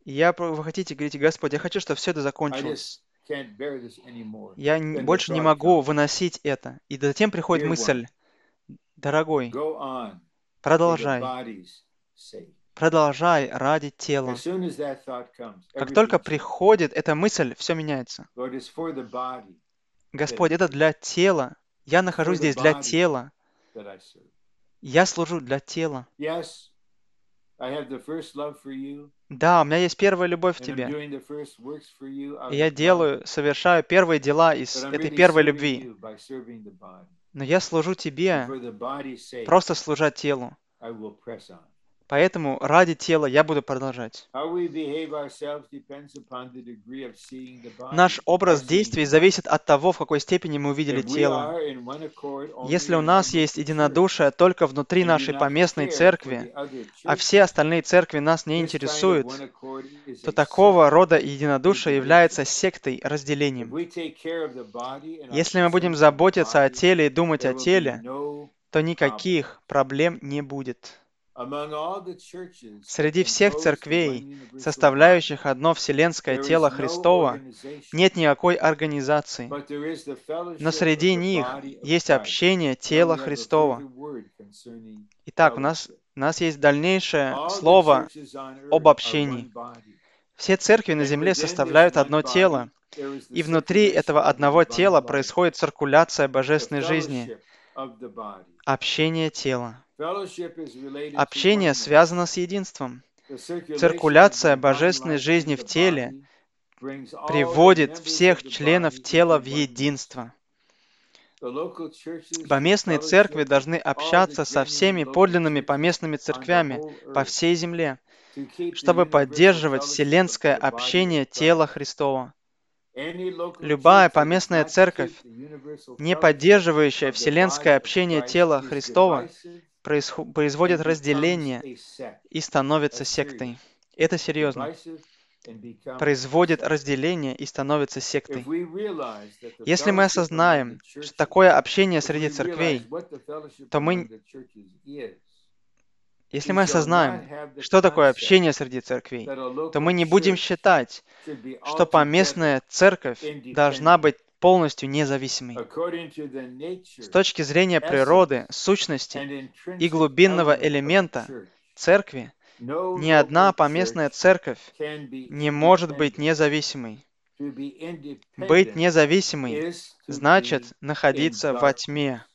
вы хотите, говорите: Господь, я хочу, чтобы все это I закончилось. just can't bear this anymore. Я Then the больше не thought могу comes, выносить это. И затем приходит Dear мысль: one, дорогой, go on for the продолжай, body's sake. продолжай ради тела. As soon as that thought comes, Как только everything changes. приходит эта мысль, все меняется. Lord, it's for the body Господь, это для тела. Я нахожусь здесь для тела. that I serve. Я служу для тела. Yes, I have the first love for you, Да, у меня есть первая любовь в and I'm тебе. doing the first works for you out И я of love. совершаю первые дела из But I'm этой really первой serving любви. you by serving the body. Но я служу And тебе, for the body's sake, просто служа телу. I will press on. Поэтому ради тела я буду продолжать. How we behave ourselves depends upon the degree of seeing the body. Наш образ Our seeing действий the body. зависит от того, в какой степени мы увидели If we тело. are in one accord only Если у in нас our есть local единодушие только внутри church, and do нашей not поместной care for церкви, the other а churches, все остальные церкви нас не this kind of интересуют, one accord is то a такого sect рода of единодушие individuals. является сектой, If разделением. we take care of the body and are Если мы будем concerned for the заботиться о body, теле и думать there о will be теле, no то problem. никаких проблем не будет. Among all the churches that Среди всех compose the one церквей, universal body, составляющих одно вселенское there тело is no Христово, organization, нет никакой организации. but there is the Но fellowship of среди the них body of есть Christ. общение Now тела we have a Христова. further word concerning Итак, у fellowship. нас есть дальнейшее All the слово churches on об earth are общении. one body. Все церкви на And земле within this составляют одно one тело, body, there is the и внутри этого circulation of the одного divine тела life, происходит циркуляция the божественной жизни, fellowship of the body. общение тела. Fellowship is related to Общение oneness. связано с единством. The circulation of Циркуляция the divine божественной life in жизни the в теле body brings all the приводит members of всех the членов body тела into в oneness. единство. The local churches should Поместные церкви fellowship with должны all the общаться со genuine всеми local подлинными churches поместными on the церквями whole по earth всей земле, to keep the чтобы universal поддерживать fellowship of вселенское the body of общение тела Christ. Христова. Any local Любая church that does поместная not церковь, keep the universal не fellowship поддерживающая of the вселенское body of общение Christ тела is Христова, divisive производит and becomes разделение a sect. и становится That's сектой. serious. Это серьезно. Divisive and becomes a Производит sect. разделение и становится If сектой. we realize that the Если мы fellowship among the осознаем, что churches, такое общение if среди we realize церквей, what the fellowship то among the churches is, если we мы shall not осознаем, have the что такое concept общение среди церквей, that a то мы local не будем church считать, should be что altogether поместная церковь должна independent. быть полностью независимой. According to the С nature, точки зрения природы, essence, сущности and и intrinsic глубинного element of the элемента church, церкви, no ни одна local поместная church церковь can be не может быть independent. независимой. To be Быть independent независимой is to значит be in находиться во darkness. тьме.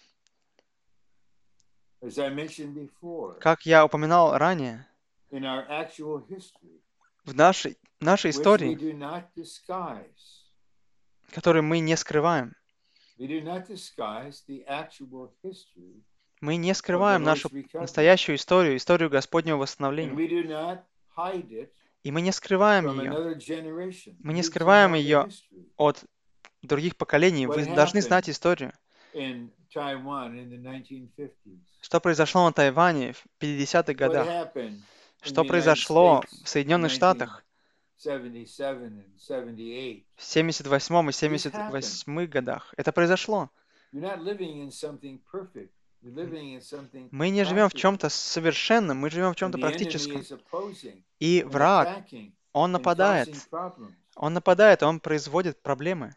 As I mentioned before, Как я упоминал ранее, in our actual history, в нашей which we истории, do not disguise, которую мы не скрываем, we do not disguise the actual history мы не of the скрываем Lord's нашу recovery, настоящую историю Господнего and восстановления. we do not hide it И мы не скрываем from ее. another generation. Мы не You need to скрываем know the ее history. от других поколений. What Вы должны happened знать историю. in Taiwan in the 1950s? Что произошло на Тайване в 50-х What годах? happened in Что the United произошло States в in Соединенных Штатах 1977 and 78? в 78 и This happened. 78 годах? Это произошло. You're not living in something perfect. You're living in something Мы не живем в practical. чем-то совершенном, мы живем в And чем-то the enemy практическом. is opposing И and враг, attacking он and нападает, causing problems. Он нападает, он производит проблемы.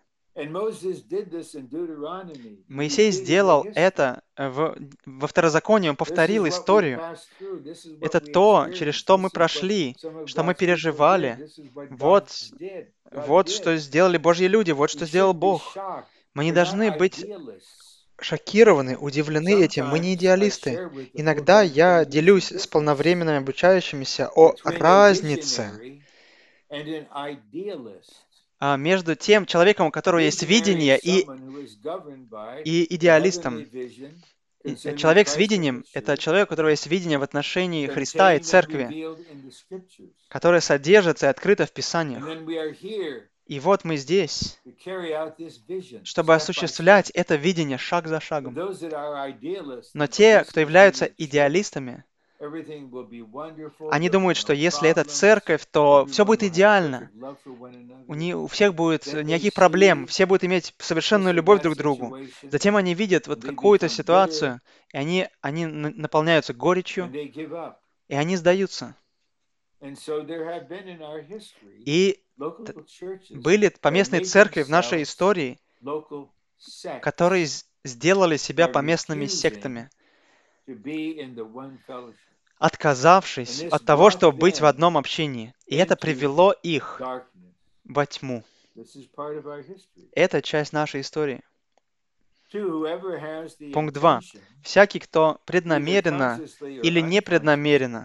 Моисей сделал это во Второзаконии, он повторил историю. Это то, через что мы прошли, что мы переживали. Вот что сделали Божьи люди, вот что сделал Бог. Мы не должны быть шокированы, удивлены этим. Мы не идеалисты. Иногда я делюсь с полновременными обучающимися о разнице между тем человеком, у которого есть видение, и идеалистом. Человек с видением — это человек, у которого есть видение в отношении Христа и Церкви, которое содержится и открыто в Писаниях. И вот мы здесь, чтобы осуществлять это видение шаг за шагом. Но те, кто являются идеалистами, они думают, что если это церковь, то все будет идеально. У всех будет никаких проблем, все будут иметь совершенную любовь друг к другу. Затем они видят вот какую-то ситуацию, и они наполняются горечью, и они сдаются. И были поместные церкви в нашей истории, которые сделали себя поместными сектами, отказавшись от того, чтобы быть в одном общении. И это привело их во тьму. Это часть нашей истории. Пункт 2. Всякий, кто преднамеренно или непреднамеренно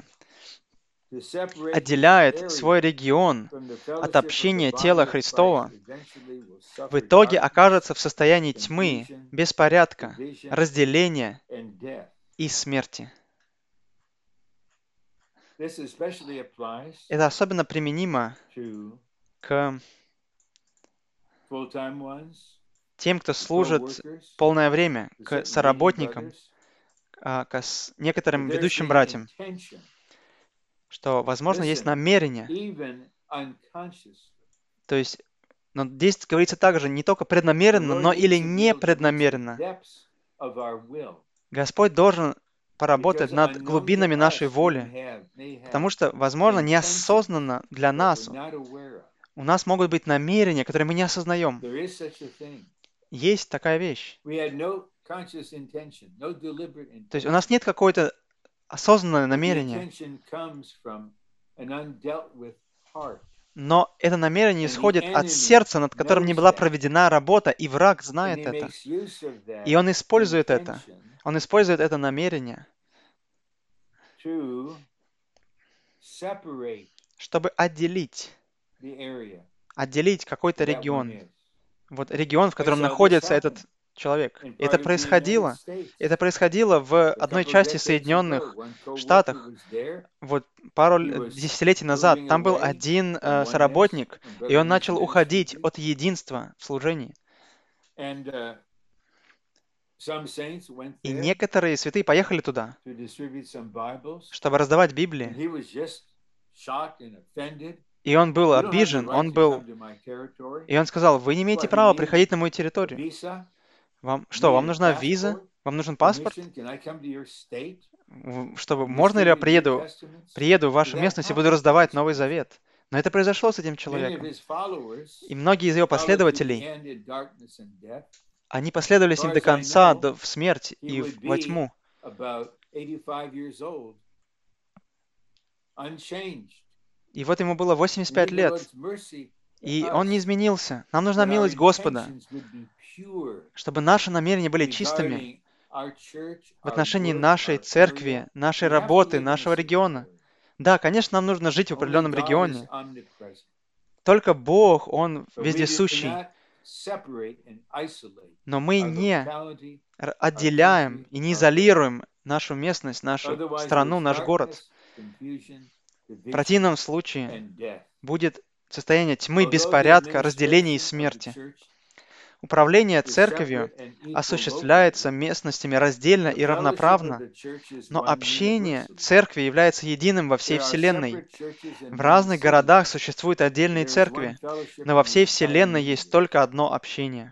отделяет свой регион от общения тела Христова, в итоге окажется в состоянии тьмы, беспорядка, разделения и смерти. Это особенно применимо к тем, кто служит полное время, к соработникам, к некоторым ведущим братьям, что, возможно, есть намерение. То есть, но здесь говорится также не только преднамеренно, но или непреднамеренно. Господь должен поработать над глубинами нашей воли, потому что, возможно, неосознанно для нас у нас могут быть намерения, которые мы не осознаем. Есть такая вещь. То есть у нас нет какое-то осознанное намерение, но это намерение исходит от сердца, над которым не была проведена работа, и враг знает это. И он использует это. Он использует это намерение, чтобы отделить какой-то регион. Вот регион, в котором находится этот человек. Это происходило в одной части Соединенных Штатов. Вот пару десятилетий назад там был один соработник, и он начал уходить от единства в служении. И некоторые святые поехали туда, чтобы раздавать Библии. И он был обижен, и он сказал: вы не имеете права приходить на мою территорию. Вам нужна виза? Вам нужен паспорт? Можно ли я приеду в вашу местность и буду раздавать Новый Завет? Но это произошло с этим человеком. И многие из его последователей, они последовали с ним до конца, в смерть и во тьму. И вот ему было 85 лет, и он не изменился. Нам нужна милость Господа, чтобы наши намерения были чистыми в отношении нашей церкви, нашей работы, нашего региона. Да, конечно, нам нужно жить в определенном регионе. Только Бог, Он вездесущий. Но мы не отделяем и не изолируем нашу местность, нашу страну, наш город. В противном случае будет состояние тьмы, беспорядка, разделения и смерти. Управление церковью осуществляется местностями раздельно и равноправно, но общение церкви является единым во всей Вселенной. В разных городах существуют отдельные церкви, но во всей Вселенной есть только одно общение.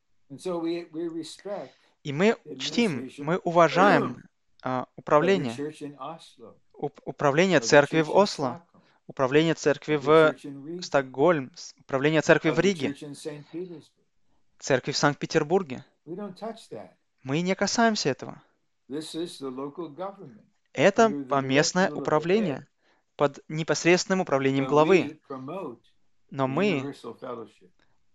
И мы чтим, мы уважаем управление церкви в Осло, управление церкви of the в church in Riga, Стокгольм, управление церкви в of the Риге, church in St. Petersburg. церкви в Санкт-Петербурге. We don't touch that. Мы не касаемся этого. This is the local government Это under the direct поместное rule of the head. управление под непосредственным управлением But главы. we promote Но the мы universal fellowship.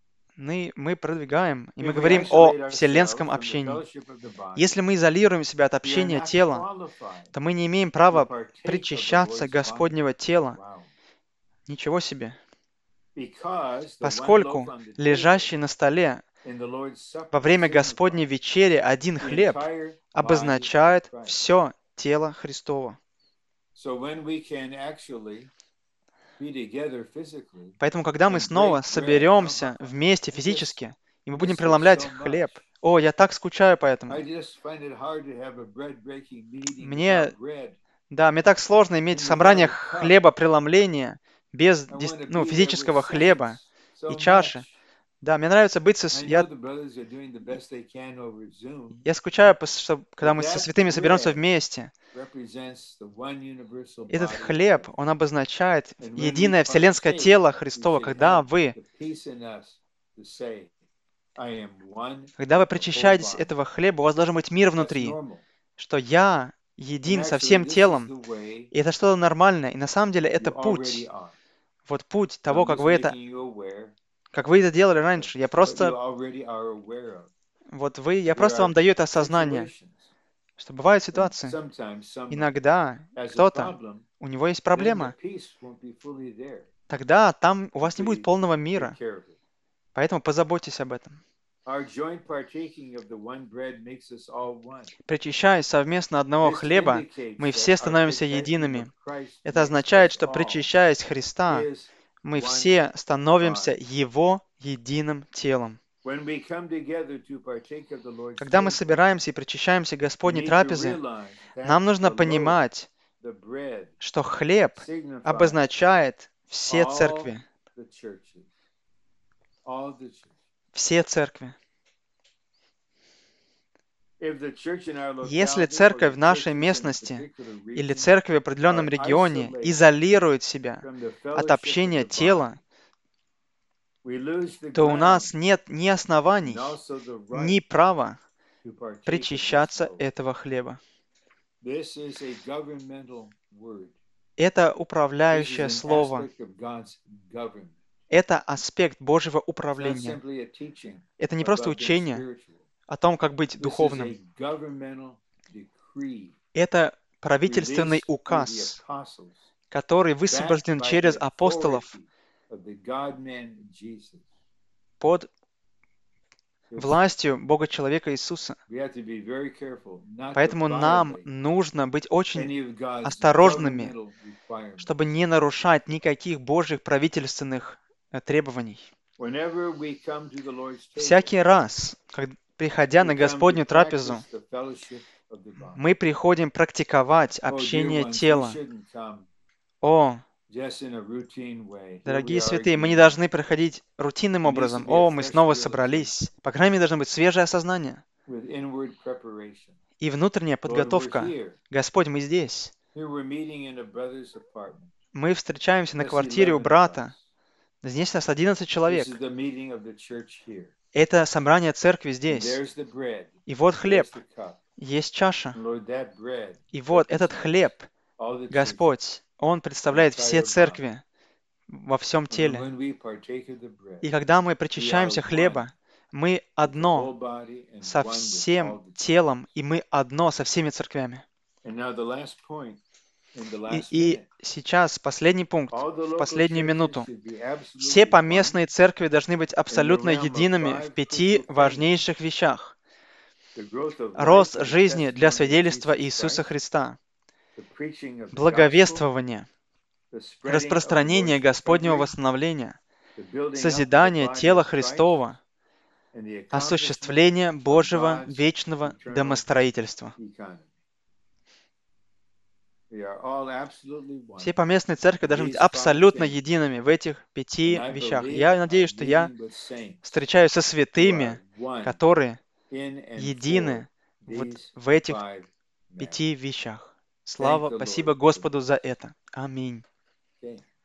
продвигаем, и мы If we говорим о isolate вселенском ourselves from the общении. fellowship of the body, Если мы изолируем себя от we are общения not тела, qualified то мы не имеем to права partake of the причащаться Lord's body. Господнего тела. Wow. Ничего себе. Because the one loaf Поскольку on the table лежащий на столе in the Lord's Supper во время Господней signifies вечери один the хлеб entire body of обозначает Christ. все тело Христово. So when we can actually be together physically Поэтому, когда мы and снова break bread, соберемся вместе I just физически, и мы miss будем this преломлять so хлеб, much. о, я так скучаю по этому. I just find it hard to have a bread-breaking meeting Мне, without bread. да, мне так сложно иметь And собрание without a cup. хлеба преломления без I want to be there with физического хлеба saints и so чаши. much. Да, мне нравится быть I know я the brothers are doing the best they can over Zoom, скучаю, когда but мы со that святыми соберемся bread вместе. represents the one universal Этот body of хлеб, Christ. он обозначает And when we единое вселенское partake, тело we Христова, should когда have вы the peace in us to say, I am one Когда вы with the whole причащаетесь body. этого хлеба, у вас должен быть мир That's внутри, normal. что я And един со actually, всем this is телом, the way и это что-то нормальное. И на самом деле это you already путь, are. вот путь So того, I'm just making you aware как вы это делали of раньше. Я what you просто, already are aware of. я There просто вам are даю это осознание, situations что бывают when ситуации. sometimes someone Иногда has a кто-то, problem, у него есть then the проблема. peace won't be fully there Тогда там у вас не until будет you полного take мира. care of it. Поэтому позаботьтесь об этом. Our joint partaking of the one bread makes us all one. Причащаясь совместно одного This хлеба, indicates мы that все our становимся partaking едиными. of Christ Это makes означает, us что all причащаясь Христа, His мы one все становимся body. Его единым телом. When we come together to partake of the Lord's Когда мы table, собираемся и причащаемся we Господней need to трапезы, realize нам that нужно the loaf, понимать, the bread, что хлеб signifies обозначает все all церкви. the churches. All the churches. Все церкви. If the church in our Если locality or церковь the в нашей churches in a местности particular или region церкви в определенном are регионе isolated изолирует себя from the от fellowship of общения the тела, body, we lose the то у ground нас нет ни and оснований, also the ни right права to partake of this причащаться loaf. этого хлеба. This is a governmental word. Это This is управляющее an слово. aspect of God's government. Это аспект Божьего It's not управления. simply a teaching Это не просто about being учение spiritual. о том, как быть This is духовным. a governmental decree Это правительственный released through the указ, apostles, который backed высвобожден by через the апостолов authority of the God-man Jesus. под It's- властью Бога-человека Иисуса. we have to be very careful not to Поэтому нам violate нужно быть очень any of God's осторожными, governmental requirements. чтобы не нарушать никаких Божьих правительственных требований. Whenever we come to the Lord's table, Всякий раз, приходя we на come to Господню трапезу, practice the fellowship of the body. мы приходим практиковать Oh, dear общение ones, we тела. shouldn't come О, just in a routine way. Here we дорогие are святые, мы не again. должны проходить рутинным There needs to образом. be a О, мы fresh снова realization собрались. По крайней мере, должно быть свежее осознание with inward preparation. и внутренняя Lord, we're подготовка. here. Господь, мы здесь. Here we're meeting in a brother's apartment. Мы встречаемся на That's квартире у 11 of брата. us. Здесь нас 11 This человек. is the meeting of the church here. Это собрание церкви And здесь. there's the bread. И вот There's хлеб, the cup. есть чаша. And Lord, that bread И вот этот represents хлеб, all the churches. Господь, Он представляет все церкви во всем And теле. when we partake of the bread, И когда мы причащаемся хлеба, мы with the одно whole body and со one with all всем the churches. телом, и мы одно со всеми церквями. And now the last point in the И, last и minute. сейчас последний пункт, All the в local последнюю churches минуту. should be absolutely Все one поместные церкви должны быть in the абсолютно realm of едиными в 5 5 crucial важнейших вещах. the growth of life Рост for the жизни для testimony of свидетельства Jesus Иисуса Christ, Христа, the preaching of the gospel, благовествование, the spreading of the распространение Lord's Господнего recovery, восстановления, the building up of the созидание body тела of Christ, Христова, and the accomplishment осуществление of Божьего God's вечного eternal домостроительства. economy. We are all absolutely one Все поместные церкви in должны быть these 5 абсолютно things, едиными в этих 5 and I вещах. believe Я I'm надеюсь, что я meeting with saints встречаюсь со who святыми, are one которые in and for едины вот these в этих 5 5 matters. вещах. Thank Слава, the спасибо Lord for Господу this. за это. Аминь. Okay.